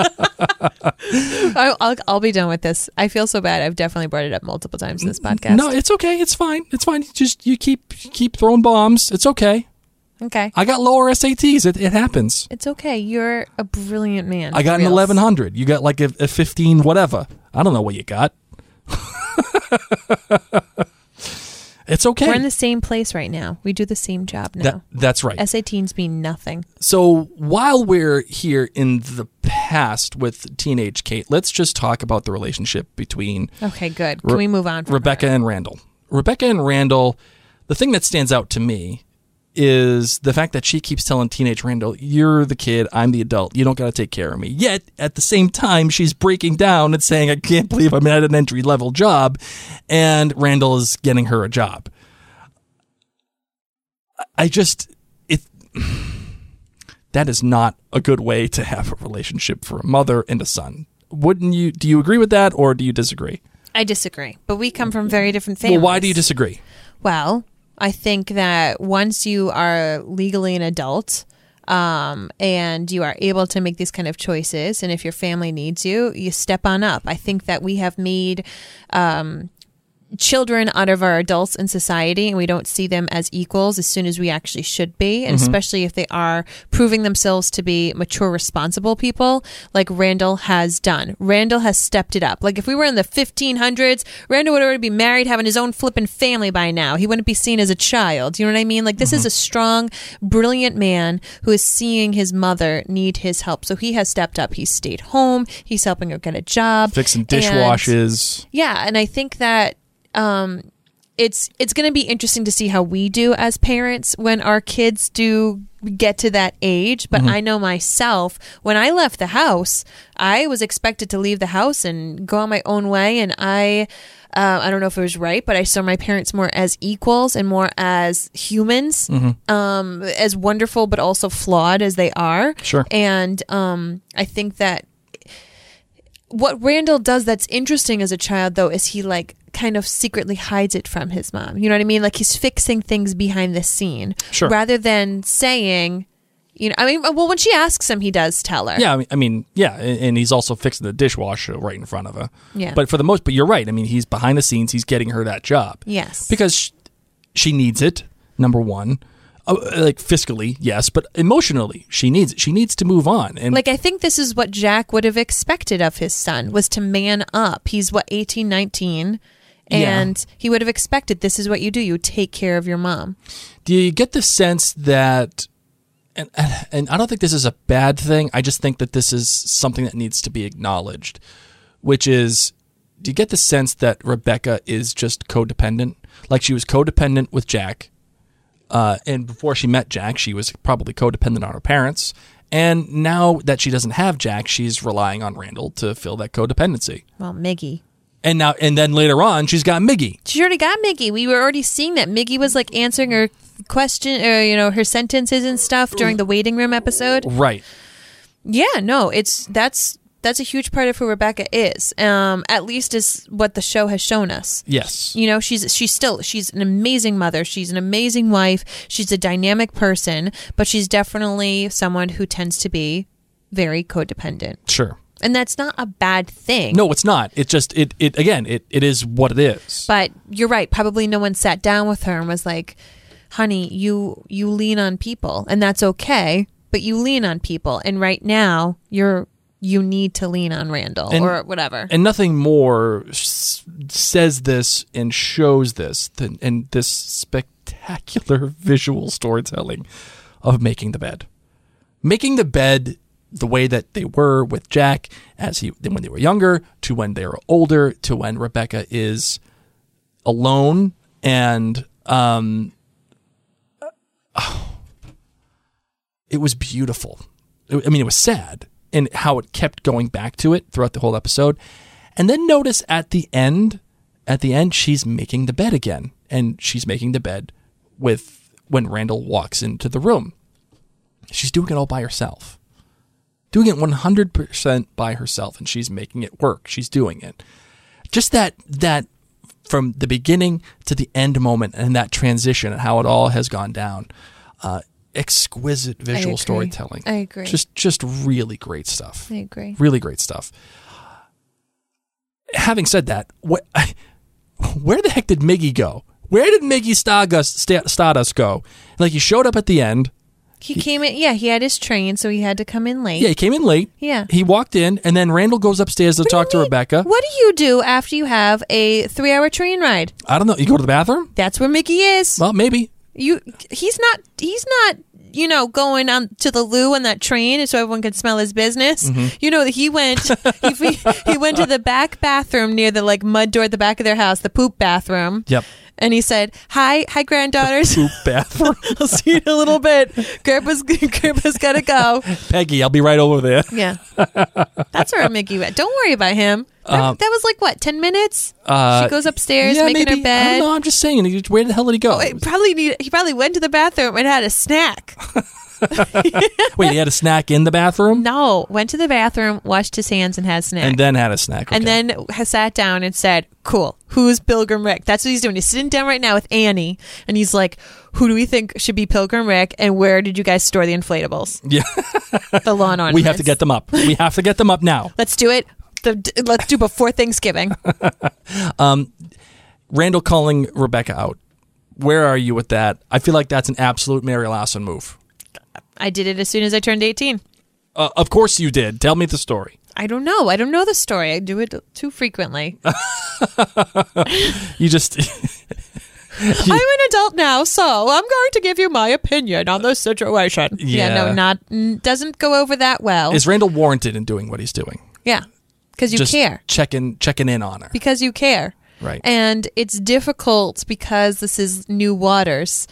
I'll be done with this. I feel so bad. I've definitely brought it up multiple times in this podcast. No, it's okay. It's fine. It's fine. You keep throwing bombs. It's okay. Okay. I got lower SATs. It happens. It's okay. You're a brilliant man. I got an 1100. You got like a 15 whatever. I don't know what you got. It's okay. We're in the same place right now. We do the same job now. That's right. SATs mean nothing. So while we're here in the past with teenage Kate, let's just talk about the relationship between... Okay, good. Can we move on from Rebecca and Randall? Rebecca and Randall, the thing that stands out to me is the fact that she keeps telling teenage Randall, you're the kid, I'm the adult, you don't got to take care of me. Yet, at the same time, she's breaking down and saying, I can't believe I'm at an entry-level job, and Randall is getting her a job. That is not a good way to have a relationship for a mother and a son. Wouldn't you? Do you agree with that, or do you disagree? I disagree, but we come from very different families. Well, why do you disagree? Well, I think that once you are legally an adult and you are able to make these kind of choices, and if your family needs you, you step on up. I think that we have made children out of our adults in society, and we don't see them as equals as soon as we actually should be, and especially if they are proving themselves to be mature, responsible people like Randall has done. Randall has stepped it up. Like if we were in the 1500s, Randall would already be married, having his own flipping family by now. He wouldn't be seen as a child. You know what I mean? Like this is a strong, brilliant man who is seeing his mother need his help. So he has stepped up. He's stayed home. He's helping her get a job. Fixing dishwashes. And I think that it's going to be interesting to see how we do as parents when our kids do get to that age. But I know myself, when I left the house, I was expected to leave the house and go on my own way. And I don't know if it was right, but I saw my parents more as equals and more as humans, as wonderful but also flawed as they are. Sure. And I think that what Randall does that's interesting as a child, though, is he like kind of secretly hides it from his mom. You know what I mean? Like he's fixing things behind the scene. Sure. Rather than saying, You know, I mean, well, when she asks him, he does tell her. Yeah, I mean, yeah, and he's also fixing the dishwasher right in front of her. Yeah. But but you're right. I mean, he's behind the scenes. He's getting her that job. Yes. Because she needs it, number one. Like fiscally, yes, but emotionally, she needs it. She needs to move on. And like, I think this is what Jack would have expected of his son, was to man up. He's, 18, 19? And he would have expected, this is what you do. You take care of your mom. Do you get the sense that, and I don't think this is a bad thing, I just think that this is something that needs to be acknowledged, which is, do you get the sense that Rebecca is just codependent? Like she was codependent with Jack, and before she met Jack, she was probably codependent on her parents, and now that she doesn't have Jack, she's relying on Randall to fill that codependency. Well, Miggy. And then later on, she's got Miggy. She already got Miggy. We were already seeing that Miggy was like answering her question, or her sentences and stuff during the waiting room episode. Right. Yeah, no, that's a huge part of who Rebecca is. At least is what the show has shown us. Yes. You know, she's an amazing mother. She's an amazing wife. She's a dynamic person, but she's definitely someone who tends to be very codependent. Sure. And that's not a bad thing. No, it's not. It just it is what it is. But you're right. Probably no one sat down with her and was like, "Honey, you lean on people, and that's okay. But you lean on people, and right now you need to lean on Randall or whatever." And nothing more says this and shows this than this spectacular visual storytelling of making the bed. Making the bed the way that they were with Jack when they were younger, to when they were older, to when Rebecca is alone, and it was beautiful. I mean, it was sad, and how it kept going back to it throughout the whole episode. And then notice at the end, she's making the bed again, and she's making the bed when Randall walks into the room. She's doing it all by herself. Doing it 100% by herself, and she's making it work. She's doing it. Just that from the beginning to the end moment, and that transition and how it all has gone down. Exquisite visual storytelling. I agree. Just really great stuff. I agree. Really great stuff. Having said that, where the heck did Miggy go? Where did Miggy Stardust go? Like, he showed up at the end. He came in, he had his train, so he had to come in late. Yeah, he came in late. Yeah. He walked in, and then Randall goes upstairs to talk to Rebecca. What do you do after you have a 3-hour train ride? I don't know. You go to the bathroom? That's where Mickey is. Well, maybe. He's not, going on to the loo on that train so everyone can smell his business. Mm-hmm. You know, he went to the back bathroom near the mud door at the back of their house, the poop bathroom. Yep. And he said, hi, granddaughters. Poop bathroom. I'll see you in a little bit. Grandpa's got to go. Peggy, I'll be right over there. Yeah. That's where Mickey went. Don't worry about him. That was 10 minutes? She goes upstairs, making maybe. her bed. I don't know. I'm just saying. Where the hell did he go? He probably went to the bathroom and had a snack. Wait, he had a snack in the bathroom? No, went to the bathroom, washed his hands, and had a snack. And then had a snack. Okay. And then sat down and said, "Cool, who's Pilgrim Rick?" That's what he's doing. He's sitting down right now with Annie, and he's like, "Who do we think should be Pilgrim Rick? And where did you guys store the inflatables?" Yeah. The lawn ornaments. We have to get them up. We have to get them up now. Let's do it. Let's do before Thanksgiving. Randall calling Rebecca out. Where are you with that? I feel like that's an absolute Mary Lawson move. I did it as soon as I turned 18. Of course you did. Tell me the story. I don't know. I don't know the story. I do it too frequently. You just... I'm an adult now, so I'm going to give you my opinion on the situation. Yeah. Doesn't go over that well. Is Randall warranted in doing what he's doing? Yeah, because you just care. Checking in on her. Because you care. Right. And it's difficult because this is new waters.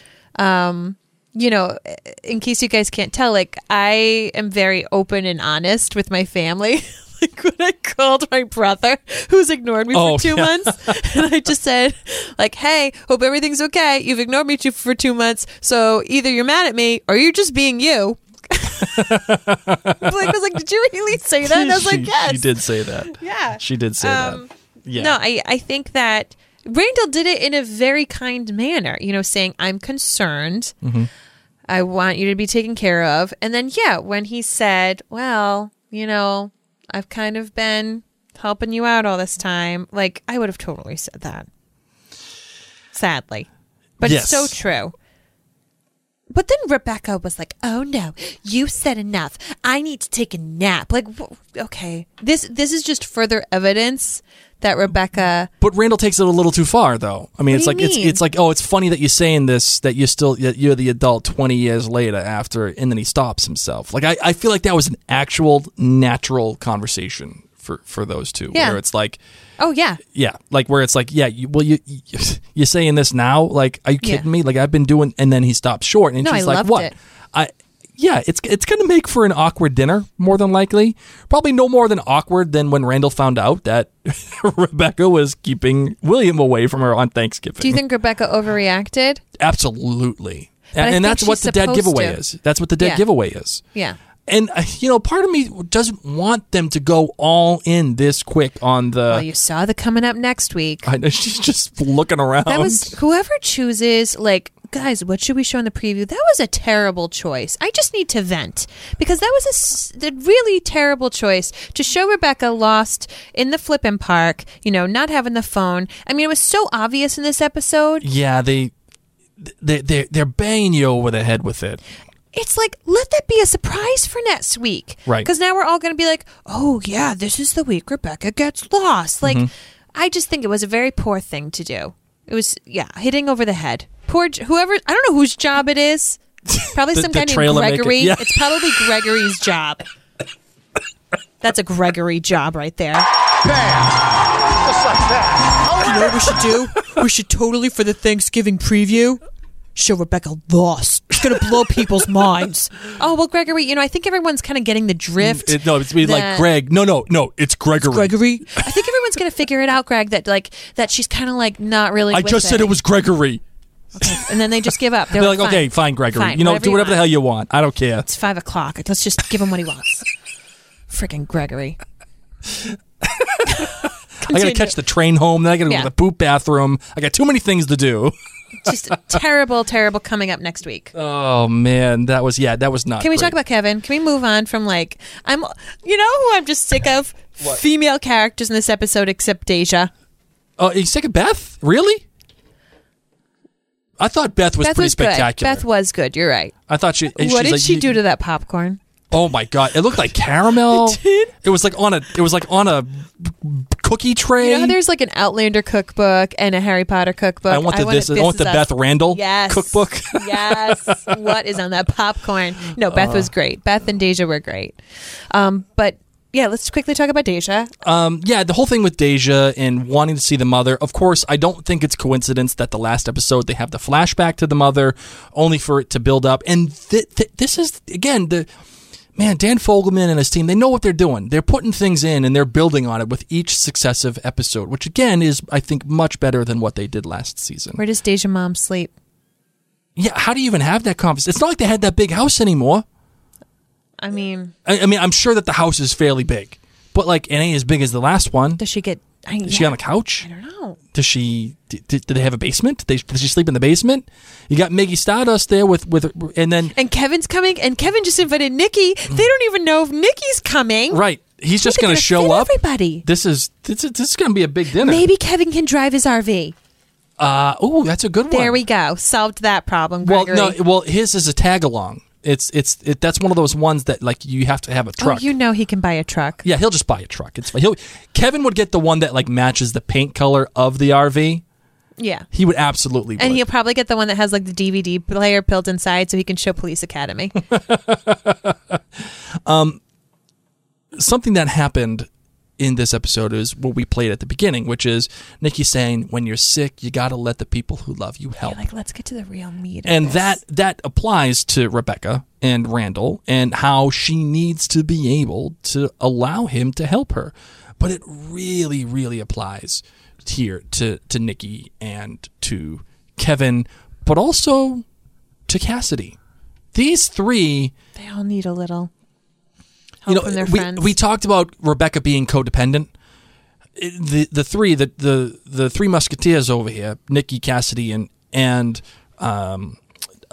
In case you guys can't tell, I am very open and honest with my family. When I called my brother, who's ignored me for 2 months, and I just said, "Hey, hope everything's okay. You've ignored me for 2 months, so either you're mad at me or you're just being you." I was like, "Did you really say that?" And I was like, "Yes." She did say that. Yeah. She did say that. Yeah. No, I think that Randall did it in a very kind manner, saying, "I'm concerned." Mm-hmm. I want you to be taken care of. And then, when he said, well, I've kind of been helping you out all this time. Like, I would have totally said that. Sadly. But Yes. it's so true. But then Rebecca was like, oh no, you said enough. I need to take a nap. Like, okay. This is just further evidence that Rebecca... But Randall takes it a little too far, though. I mean, What it's do you like mean? it's like, oh, it's funny that you're saying this, that you're the adult 20 years later after, and then he stops himself. Like, I feel like that was an actual natural conversation for those two, Yeah. where it's like, Oh, yeah. yeah, like where it's like, yeah, you're saying this now? Like, are you kidding me? Like, I've been doing, and then he stops short, and No, she's I like, loved what? it. Yeah, it's going to make for an awkward dinner, more than likely. Probably no more than awkward than when Randall found out that Rebecca was keeping William away from her on Thanksgiving. Do you think Rebecca overreacted? Absolutely. I And think that's what she's the dead supposed giveaway to. is. That's what the dead Yeah. giveaway is. Yeah. And, part of me doesn't want them to go all in this quick on the... Well, you saw the coming up next week. I know, she's just looking around. That was whoever chooses, like, guys, what should we show in the preview? That was a terrible choice. I just need to vent because that was a really terrible choice to show Rebecca lost in the flippin' park, not having the phone. I mean, it was so obvious in this episode. Yeah, they're banging you over the head with it. It's like, let that be a surprise for next week. Right. Because now we're all going to be like, oh, yeah, this is the week Rebecca gets lost. Like, I just think it was a very poor thing to do. It was, hitting over the head. Poor, whoever, I don't know whose job it is. Probably The- some the guy named trailer maker. Gregory. Yeah. It's probably Gregory's job. That's a Gregory job right there. Bam! Just like that. You know what we should do? We should totally, for the Thanksgiving preview, show Rebecca lost. It's going to blow people's minds. Oh, well, Gregory, I think everyone's kind of getting the drift. It's like that- Greg. No, it's Gregory. Gregory. I think everyone's going to figure it out, Greg, that she's kind of like not really I with just said it was Gregory. Okay. And then they just give up. They're like, okay, fine, Gregory. Fine, do whatever you whatever the want. hell you want. I don't care. It's 5 o'clock. Let's just give him what he wants. Freaking Gregory. I got to catch the train home. Then I got to go Yeah. to the poop bathroom. I got too many things to do. Just terrible, terrible coming up next week. Oh man, that was not. Can we great. talk about Kevin? Can we move on from who I'm just sick of? Female characters in this episode except Deja. Oh, you sick of Beth? Really? I thought Beth was pretty spectacular. Good. Beth was good. You're right. I thought she. What did she do to that popcorn? Oh my god! It looked like caramel. It did? It was like on a cookie tray. You know how there's like an Outlander cookbook and a Harry Potter cookbook? I want the Beth Randall Yes. cookbook. Yes. What is on that popcorn? No, Beth was great. Beth and Deja were great. But yeah, let's quickly talk about Deja. The whole thing with Deja and wanting to see the mother. Of course, I don't think it's coincidence that the last episode they have the flashback to the mother, only for it to build up. And this is again Dan Fogelman and his team. They know what they're doing. They're putting things in and they're building on it with each successive episode, which again is, I think, much better than what they did last season. Where does Deja mom sleep? Yeah, how do you even have that conversation? It's not like they had that big house anymore. I mean, I'm sure that the house is fairly big, but like it ain't as big as the last one. does she get? Is she on the couch? I don't know. Does she? Do they have a basement? Does she sleep in the basement? You got Miggy Stardust there with, and then And Kevin's coming, and Kevin just invited Nikki. They don't even know if Nikki's coming. right. He's just They're going gonna to show fit up. Everybody. This is going to be a big dinner. Maybe Kevin can drive his RV. Oh, that's a good one. There we go. Solved that problem, Well, Gregory. no. Well, his is a tag along. That's one of those ones that like you have to have a truck. Oh, he can buy a truck. Yeah, he'll just buy a truck. It's fine. Kevin would get the one that like matches the paint color of the RV. Yeah. He would absolutely. And would. he'll probably get the one that has like the DVD player built inside so he can show Police Academy. Something that happened in this episode is what we played at the beginning, which is Nikki saying, when you're sick, you got to let the people who love you help. Like, let's get to the real meat of And this. that applies to Rebecca and Randall and how she needs to be able to allow him to help her. But it really, really applies here to Nikki and to Kevin, but also to Cassidy. These three... They all need a little help from their friends. we talked about Rebecca being codependent. The three musketeers over here, Nikki, Cassidy, and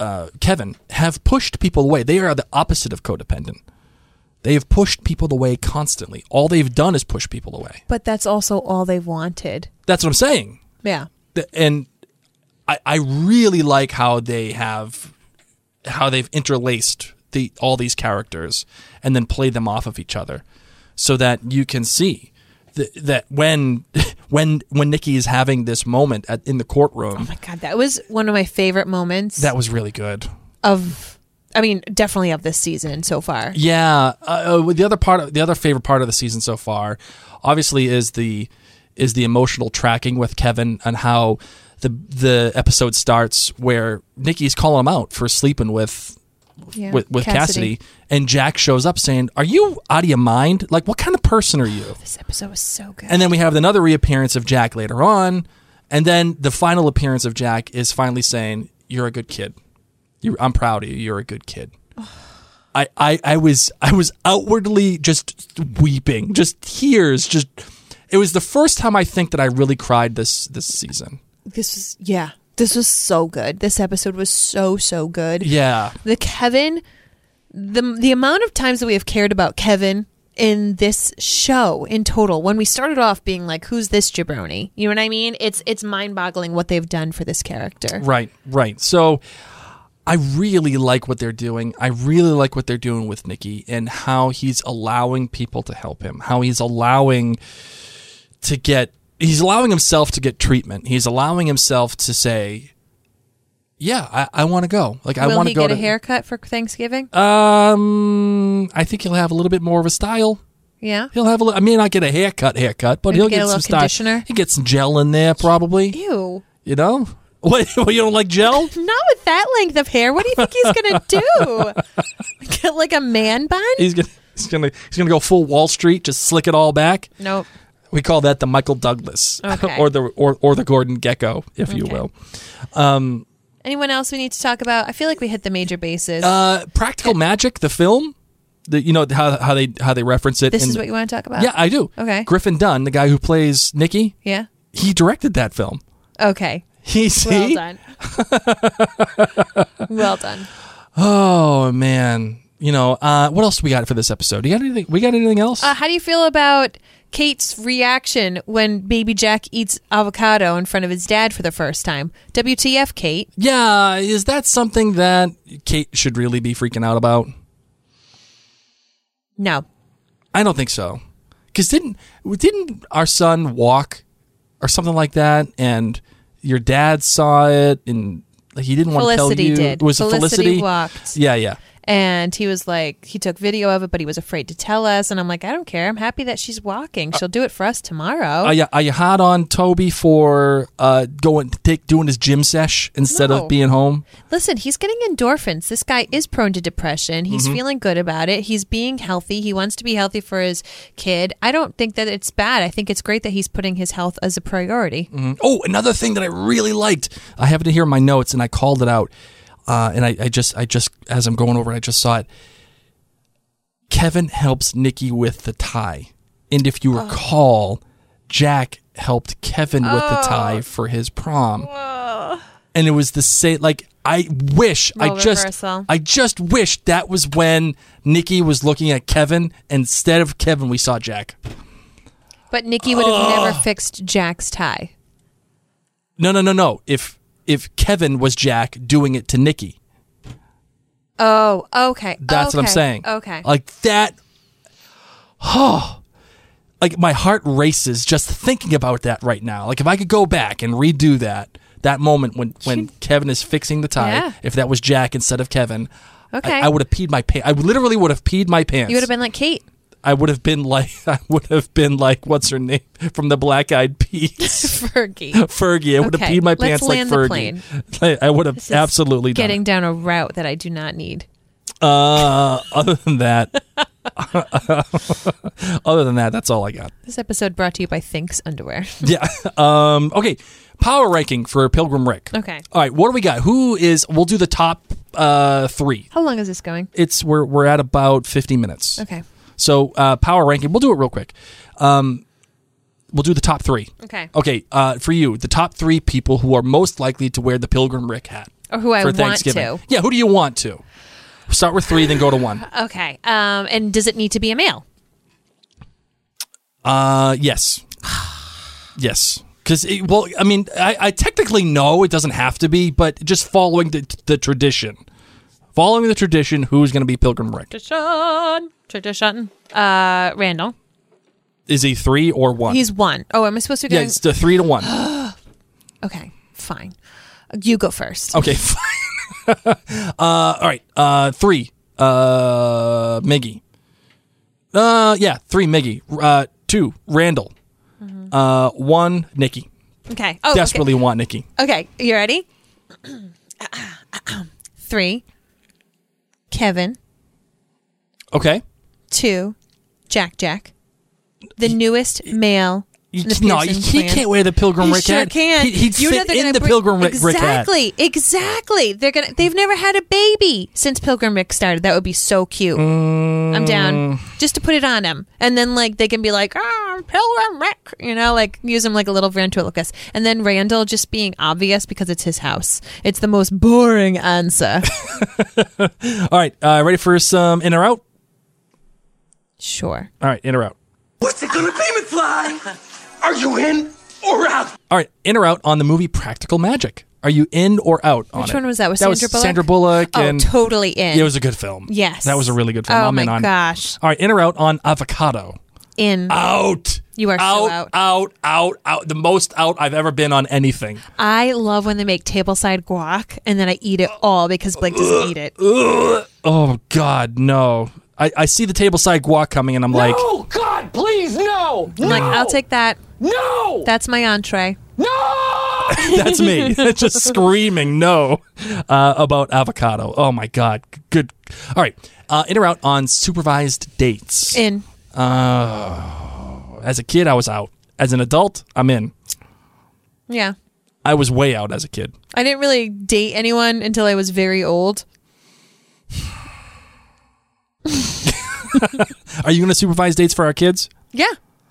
Kevin have pushed people away. They are the opposite of codependent. They have pushed people away constantly. All they've done is push people away. But that's also all they've wanted. That's what I'm saying. Yeah. And I really like how they've interlaced all these characters and then play them off of each other, so that you can see that when Nikki is having this moment in the courtroom. Oh my God, that was one of my favorite moments. That was really good. Definitely of this season so far. Yeah, the other favorite part of the season so far, obviously, is the emotional tracking with Kevin and how the episode starts where Nikki's calling him out for sleeping with Cassidy, and Jack shows up saying, "Are you out of your mind? Like, what kind of person are you?" This episode was so good. And then we have another reappearance of Jack later on, and then the final appearance of Jack is finally saying, "You're a good kid. I'm proud of you. You're a good kid." I was outwardly just weeping, just tears. It was the first time I think that I really cried this season. This was so good. This episode was so good. Yeah. The Kevin, the amount of times that we have cared about Kevin in this show in total, when we started off being like, who's this jabroni? You know what I mean? It's mind-boggling what they've done for this character. Right. So I really like what they're doing. I really like what they're doing with Nikki and how he's allowing people to help him, how he's allowing himself to get treatment. He's allowing himself to say, "Yeah, I want to go. Like, I want to go." Will he get a haircut for Thanksgiving? I think he'll have a little bit more of a style. Yeah, he'll have I may not get a haircut, but he'll get a some little conditioner. He'll get some gel in there, probably. Ew. You know, what? You don't like gel? Not with that length of hair. What do you think he's gonna do? Get like a man bun? He's gonna go full Wall Street, just slick it all back. Nope. We call that the Michael Douglas, okay. or the Gordon Gekko, if you will. Anyone else we need to talk about? I feel like we hit the major bases. Practical Magic, the film. How they reference it. This is what you want to talk about? Yeah, I do. Okay. Griffin Dunn, the guy who plays Nikki. Yeah. He directed that film. Okay. Well done. Well done. Oh man. What else we got for this episode? We got anything else? How do you feel about Kate's reaction when baby Jack eats avocado in front of his dad for the first time? WTF, Kate? Yeah, is that something that Kate should really be freaking out about? No. I don't think so. Because didn't our son walk or something like that, and your dad saw it, and he didn't want to tell you? Felicity did. Was it Felicity? Walked. Yeah. And he was like, he took video of it, but he was afraid to tell us. And I'm like, I don't care. I'm happy that she's walking. She'll do it for us tomorrow. Are you hard on Toby for doing his gym sesh instead of being home? Listen, he's getting endorphins. This guy is prone to depression. He's feeling good about it. He's being healthy. He wants to be healthy for his kid. I don't think that it's bad. I think it's great that he's putting his health as a priority. Mm-hmm. Oh, another thing that I really liked. I have it here in my notes, and I called it out. And I just as I'm going over it, I just saw it. Kevin helps Nikki with the tie. And if you recall, Jack helped Kevin with the tie for his prom. And it was the same, like, I just wish that was when Nikki was looking at Kevin. Instead of Kevin, we saw Jack. But Nikki would have never fixed Jack's tie. No. If Kevin was Jack doing it to Nikki. Oh, okay. That's what I'm saying. Okay. Like that. Oh, like my heart races just thinking about that right now. Like if I could go back and redo that moment when Kevin is fixing the tie, if that was Jack instead of Kevin, okay. I would have peed my pants. I literally would have peed my pants. You would have been like Kate. I would have been like, what's her name from the Black Eyed Peas? Fergie. I would have peed my pants like Fergie. I would have absolutely done getting down a route that I do not need. Other than that, that's all I got. This episode brought to you by Thinx Underwear. Yeah. Okay. Power ranking for Pilgrim Rick. Okay. All right. What do we got? We'll do the top 3. How long is this going? We're at about 50 minutes. Okay. So power ranking, we'll do it real quick. We'll do the top 3. Okay. Okay, for you, the top 3 people who are most likely to wear the Pilgrim Rick hat. Or who I for want Thanksgiving. to. Yeah, who do you want to? Start with 3, then go to 1. Okay. And does it need to be a male? Yes. Yes. Because, I technically know it doesn't have to be, but just following the tradition. Following the tradition, who's going to be Pilgrim Rick? Tradition. Randall. Is he 3 or 1? He's 1. Oh, am I supposed to go? Yeah, it's the 3 to 1. Okay, fine. You go first. Okay, fine. All right. 3. Miggy. 3 Miggy. 2 Randall. 1 Nikki. Okay. Oh, desperately want Nikki. Okay, you ready? 3 Kevin. Okay. 2 Jack. The newest male. He can't wear the Pilgrim Rick hat. Can. He'd fit in the Pilgrim Rick hat. Exactly. They've never had a baby since Pilgrim Rick started. That would be so cute. I'm down. Just to put it on him. And then they can be like, Pilgrim Rick, use him like a little ventriloquist. And then Randall just being obvious because it's his house. It's the most boring answer. All right. Ready for some in or out? Sure. All right. In or out? What's it gonna be, McFly? Are you in or out? All right, in or out on the movie Practical Magic. Are you in or out on it? Which one was that? Was that Sandra Bullock? Sandra Bullock. Oh, and totally in. It was a good film. Yes. That was a really good film. Oh, I'm my in on. gosh. All right, in or out on Avocado. In. Out. You are so out. Out. The most out I've ever been on anything. I love when they make tableside guac and then I eat it all because Blake doesn't eat it. Oh, God, no. I see the tableside guac coming and I'm like... Oh, God, please, no! I'm like, I'll take that. No! That's my entree. No! That's me. Just screaming no about Avocado. Oh, my God. Good. All right. In or out on supervised dates? In. As a kid, I was out. As an adult, I'm in. Yeah. I was way out as a kid. I didn't really date anyone until I was very old. Are you going to supervise dates for our kids? Yeah.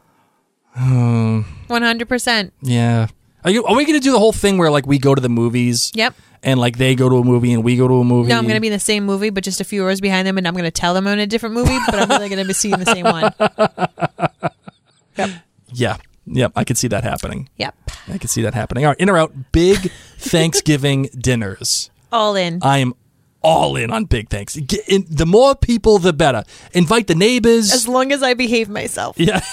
100%. Yeah. Are we going to do the whole thing where we go to the movies? Yep. And they go to a movie and we go to a movie? No, I'm going to be in the same movie, but just a few rows behind them, and I'm going to tell them I'm in a different movie, but I'm really going to be seeing the same one. Yep. Yep. I could see that happening. Yep. I could see that happening. All right. In or out, big Thanksgiving dinners. All in. I am all in on big thanks. The more people, the better. Invite the neighbors. As long as I behave myself. Yeah.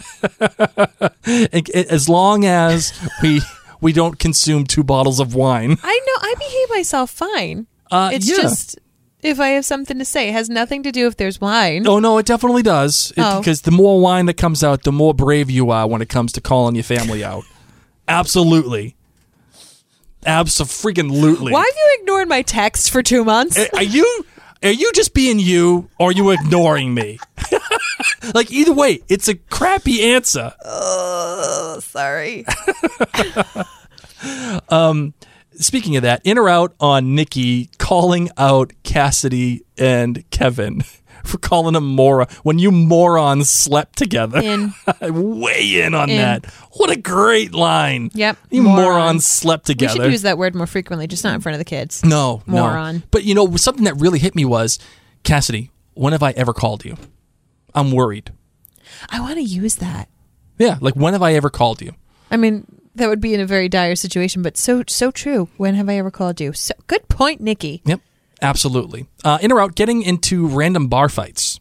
As long as we don't consume 2 bottles of wine. I know. I behave myself fine. It's just if I have something to say. It has nothing to do if there's wine. Oh, no, it definitely does. Because the more wine that comes out, the more brave you are when it comes to calling your family out. Absolutely. Abso-freaking-lutely. Why have you ignored my text for 2 months? Are you just being you, or are you ignoring me? Either way, it's a crappy answer. Oh, sorry. Speaking of that, in or out on Nikki calling out Cassidy and Kevin for calling him moron when you morons slept together. In. Way in on that. What a great line. Yep. You morons slept We together. should use that word more frequently, just not in front of the kids. No. Moron. But something that really hit me was, Cassidy, when have I ever called you? I'm worried. I want to use that. Yeah, when have I ever called you? I mean, that would be in a very dire situation, but so true. When have I ever called you? So good point, Nikki. Yep, absolutely. In or out, getting into random bar fights.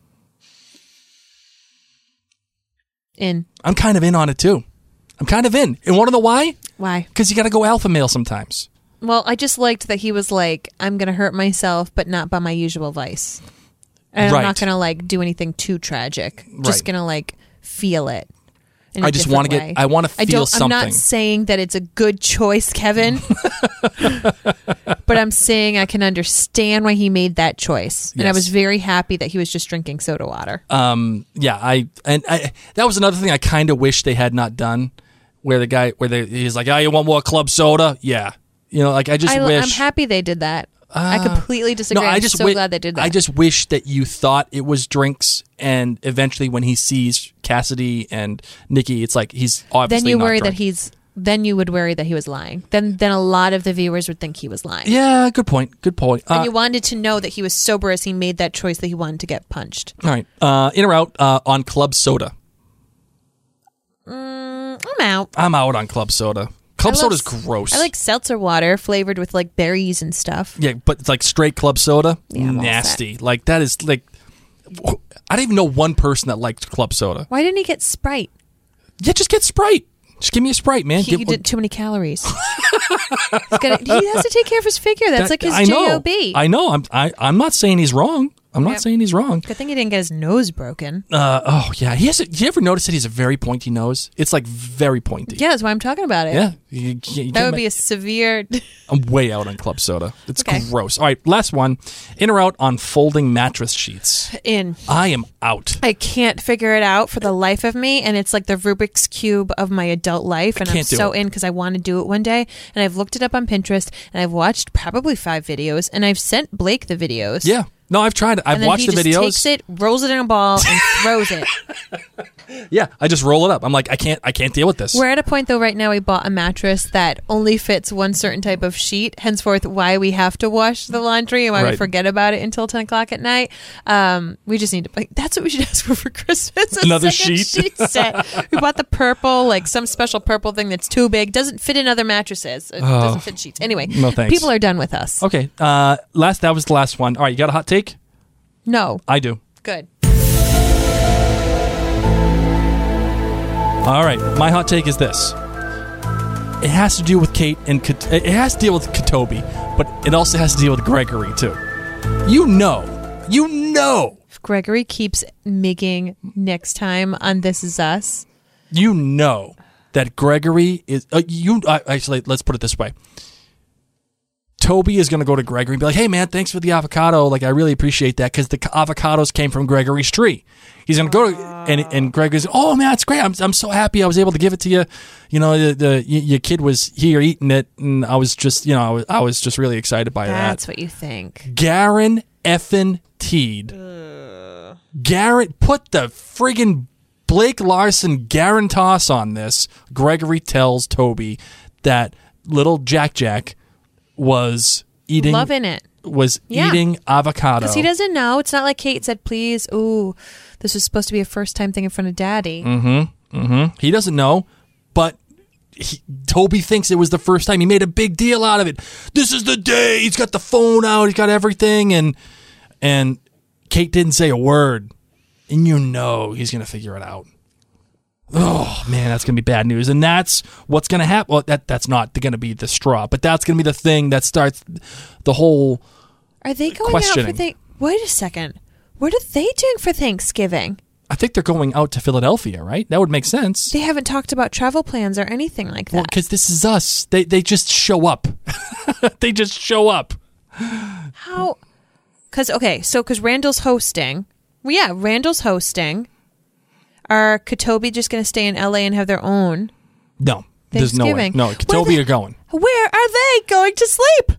In. I'm kind of in on it, too. I'm kind of in. And want to know why? Why? Because you got to go alpha male sometimes. Well, I just liked that he was like, I'm going to hurt myself, but not by my usual vice. And Right. I'm not going to do anything too tragic. Just Right. going to feel it. I just want to I want to feel something. I'm not saying that it's a good choice, Kevin. But I'm saying I can understand why he made that choice. And I Yes. was very happy that he was just drinking soda water. Yeah, that was another thing I kind of wish they had not done, where he's like, you want more club soda? Yeah. I just wish. I'm happy they did that. I completely disagree. No, I'm just so glad they did that. I just wish that you thought it was drinks, and eventually when he sees Cassidy and Nikki, it's like he's obviously then you not worry drunk. that he's then you would worry that he was lying. Then a lot of the viewers would think he was lying. Yeah, good point. And you wanted to know that he was sober as he made that choice that he wanted to get punched. All right. In or out on club soda? I'm out. I'm out on club soda. Club soda's gross. I like seltzer water flavored with like berries and stuff. Yeah, but it's like straight club soda, Yeah, I'm all nasty. Like that is like, I don't even know one person that liked club soda. Why didn't he get Sprite? Yeah, just get Sprite. Just give me a Sprite, man. He did too many calories. He has to take care of his figure. That's like his job. I know. I'm not saying he's wrong. I'm not saying he's wrong. Good thing he didn't get his nose broken. Oh yeah, he has. Do you ever notice that he's a very pointy nose? It's like very pointy. Yeah, that's why I'm talking about it. Yeah, that would be a severe. I'm way out on club soda. It's Okay. gross. All right, last one. In or out on folding mattress sheets? In. I am out. I can't figure it out for the life of me, and it's like the Rubik's Cube of my adult life, and I'm can't do so it. in because I want to do it one day, and I've looked it up on Pinterest, and I've watched probably 5 videos, and I've sent Blake the videos. Yeah. No, I've tried it. I've and then watched he the just videos. takes it, rolls it in a ball, and throws it. Yeah, I just roll it up. I'm like, I can't deal with this. We're at a point though right now we bought a mattress that only fits one certain type of sheet, henceforth why we have to wash the laundry and why we Right. forget about it until 10 o'clock at night. We just need to, like, that's what we should ask for Christmas. Another second sheet? set. We bought the purple, like some special purple thing that's too big, doesn't fit in other mattresses. It doesn't fit sheets. Anyway, No, thanks. people are done with us. Okay. That was the last one. All right, you got a hot take? No. I do. Good. All right, my hot take is this. It has to do with Kate and it has to deal with Katobi, but it also has to deal with Gregory too. You know. If Gregory keeps making next time on This Is Us. You know that Gregory is actually, let's put it this way. Toby is going to go to Gregory and be like, hey, man, thanks for the avocado. Like, I really appreciate that because the avocados came from Gregory's tree. He's going to go to, and Gregory's, oh, man, it's great. I'm so happy I was able to give it to you. You know, your kid was here eating it, and I was just, I was just really excited by that. That's what you think. Garen effing Teed. Garrett, put the friggin' Blake Larson Garantos on this. Gregory tells Toby that little Jack was eating Loving it. Eating avocado. Because he doesn't know. It's not like Kate said, please, ooh, this was supposed to be a first time thing in front of Daddy. He doesn't know, but Toby thinks it was the first time. He made a big deal out of it. This is the day. He's got the phone out. He's got everything. And Kate didn't say a word. And he's going to figure it out. Oh, man, that's going to be bad news. And that's what's going to happen. Well, that's not going to be the straw, but that's going to be the thing that starts the whole Are they going questioning. out for Wait a second. What are they doing for Thanksgiving? I think they're going out to Philadelphia, right? That would make sense. They haven't talked about travel plans or anything like that. Well, because this is us. They just show up. They just show up. How? Because Randall's hosting. Well, yeah, Randall's hosting. Are Katobi just going to stay in LA and have their own? No, there's no way. Thanksgiving? No, Katobi are going. Where are they going to sleep?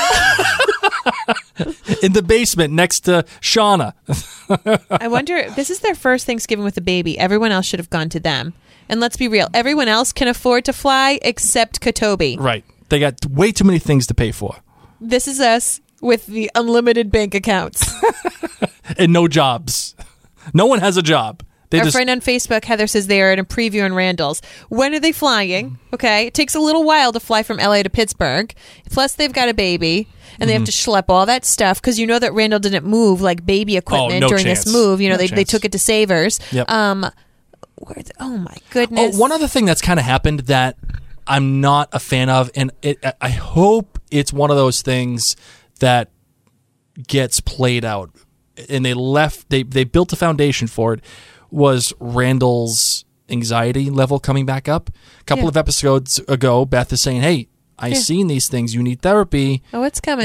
In the basement next to Shauna. I wonder, this is their first Thanksgiving with a baby. Everyone else should have gone to them. And let's be real, everyone else can afford to fly except Katobi. Right. They got way too many things to pay for. This is us with the unlimited bank accounts. And no jobs. No one has a job. Our friend on Facebook, Heather, says they are in a preview in Randall's. When are they flying? Okay. It takes a little while to fly from LA to Pittsburgh. Plus, they've got a baby, and they have to schlep all that stuff because you know that Randall didn't move like baby equipment no during chance. this move. You know, No they chance. took it to Savers. Yep. Oh, my goodness. Oh, one other thing that's kind of happened that I'm not a fan of, and I hope it's one of those things that gets played out. And they built a foundation for it. Was Randall's anxiety level coming back up? A couple of episodes ago, Beth is saying, hey, I've seen these things. You need therapy. Oh, it's coming. And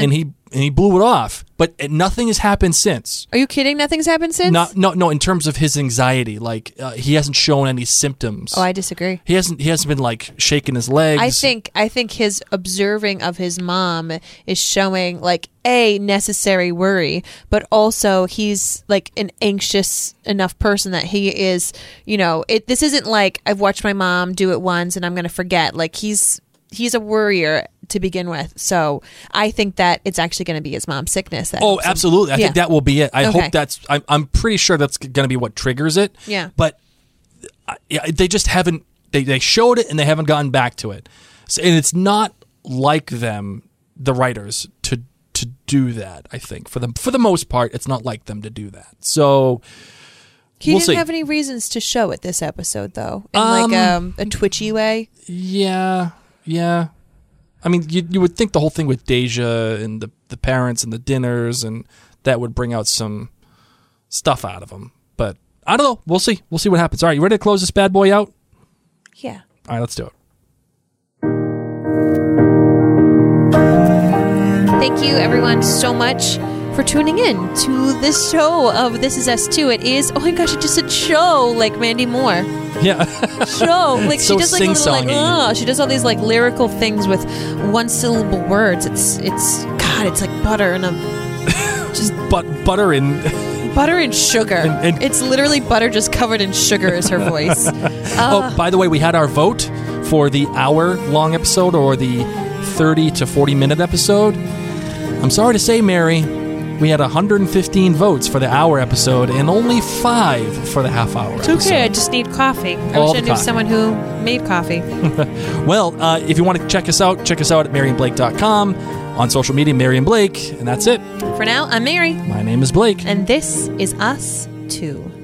he blew it off. But nothing has happened since. Are you kidding? Nothing's happened since? No. In terms of his anxiety, like he hasn't shown any symptoms. Oh, I disagree. He hasn't been like shaking his legs. I think his observing of his mom is showing like a necessary worry, but also he's like an anxious enough person that he is. This isn't like I've watched my mom do it once and I'm going to forget. Like he's a worrier to begin with. So I think that it's actually going to be his mom's sickness. Absolutely. I think that will be it. I hope I'm pretty sure that's going to be what triggers it. Yeah. But they just haven't, they showed it and they haven't gotten back to it. So, and it's not like them, the writers, to do that, I think. For the most part, it's not like them to do that. So he we'll didn't see. have any reasons to show it this episode, though, in a twitchy way. Yeah. I mean, you would think the whole thing with Deja and the parents and the dinners and that would bring out some stuff out of him. But I don't know. We'll see. We'll see what happens. All right, you ready to close this bad boy out? Yeah. All right, let's do it. Thank you, everyone, so much for tuning in to this show of This Is Us 2. It is, oh my gosh, it just said show like Mandy Moore. Yeah. Show. Like So she does like a little sing-songy. she does all these like lyrical things with one syllable words. It's like butter and just butter and butter and sugar. And it's literally butter just covered in sugar is her voice. oh, by the way, we had our vote for the hour-long episode or the 30 to 40-minute episode. I'm sorry to say, Mary, we had 115 votes for the hour episode and only 5 for the half-hour episode. It's okay, I just need coffee. I All wish I the knew time. someone who made coffee. Well, if you want to check us out at MaryandBlake.com. On social media, Mary and Blake. And that's it. For now, I'm Mary. My name is Blake. And this is Us 2.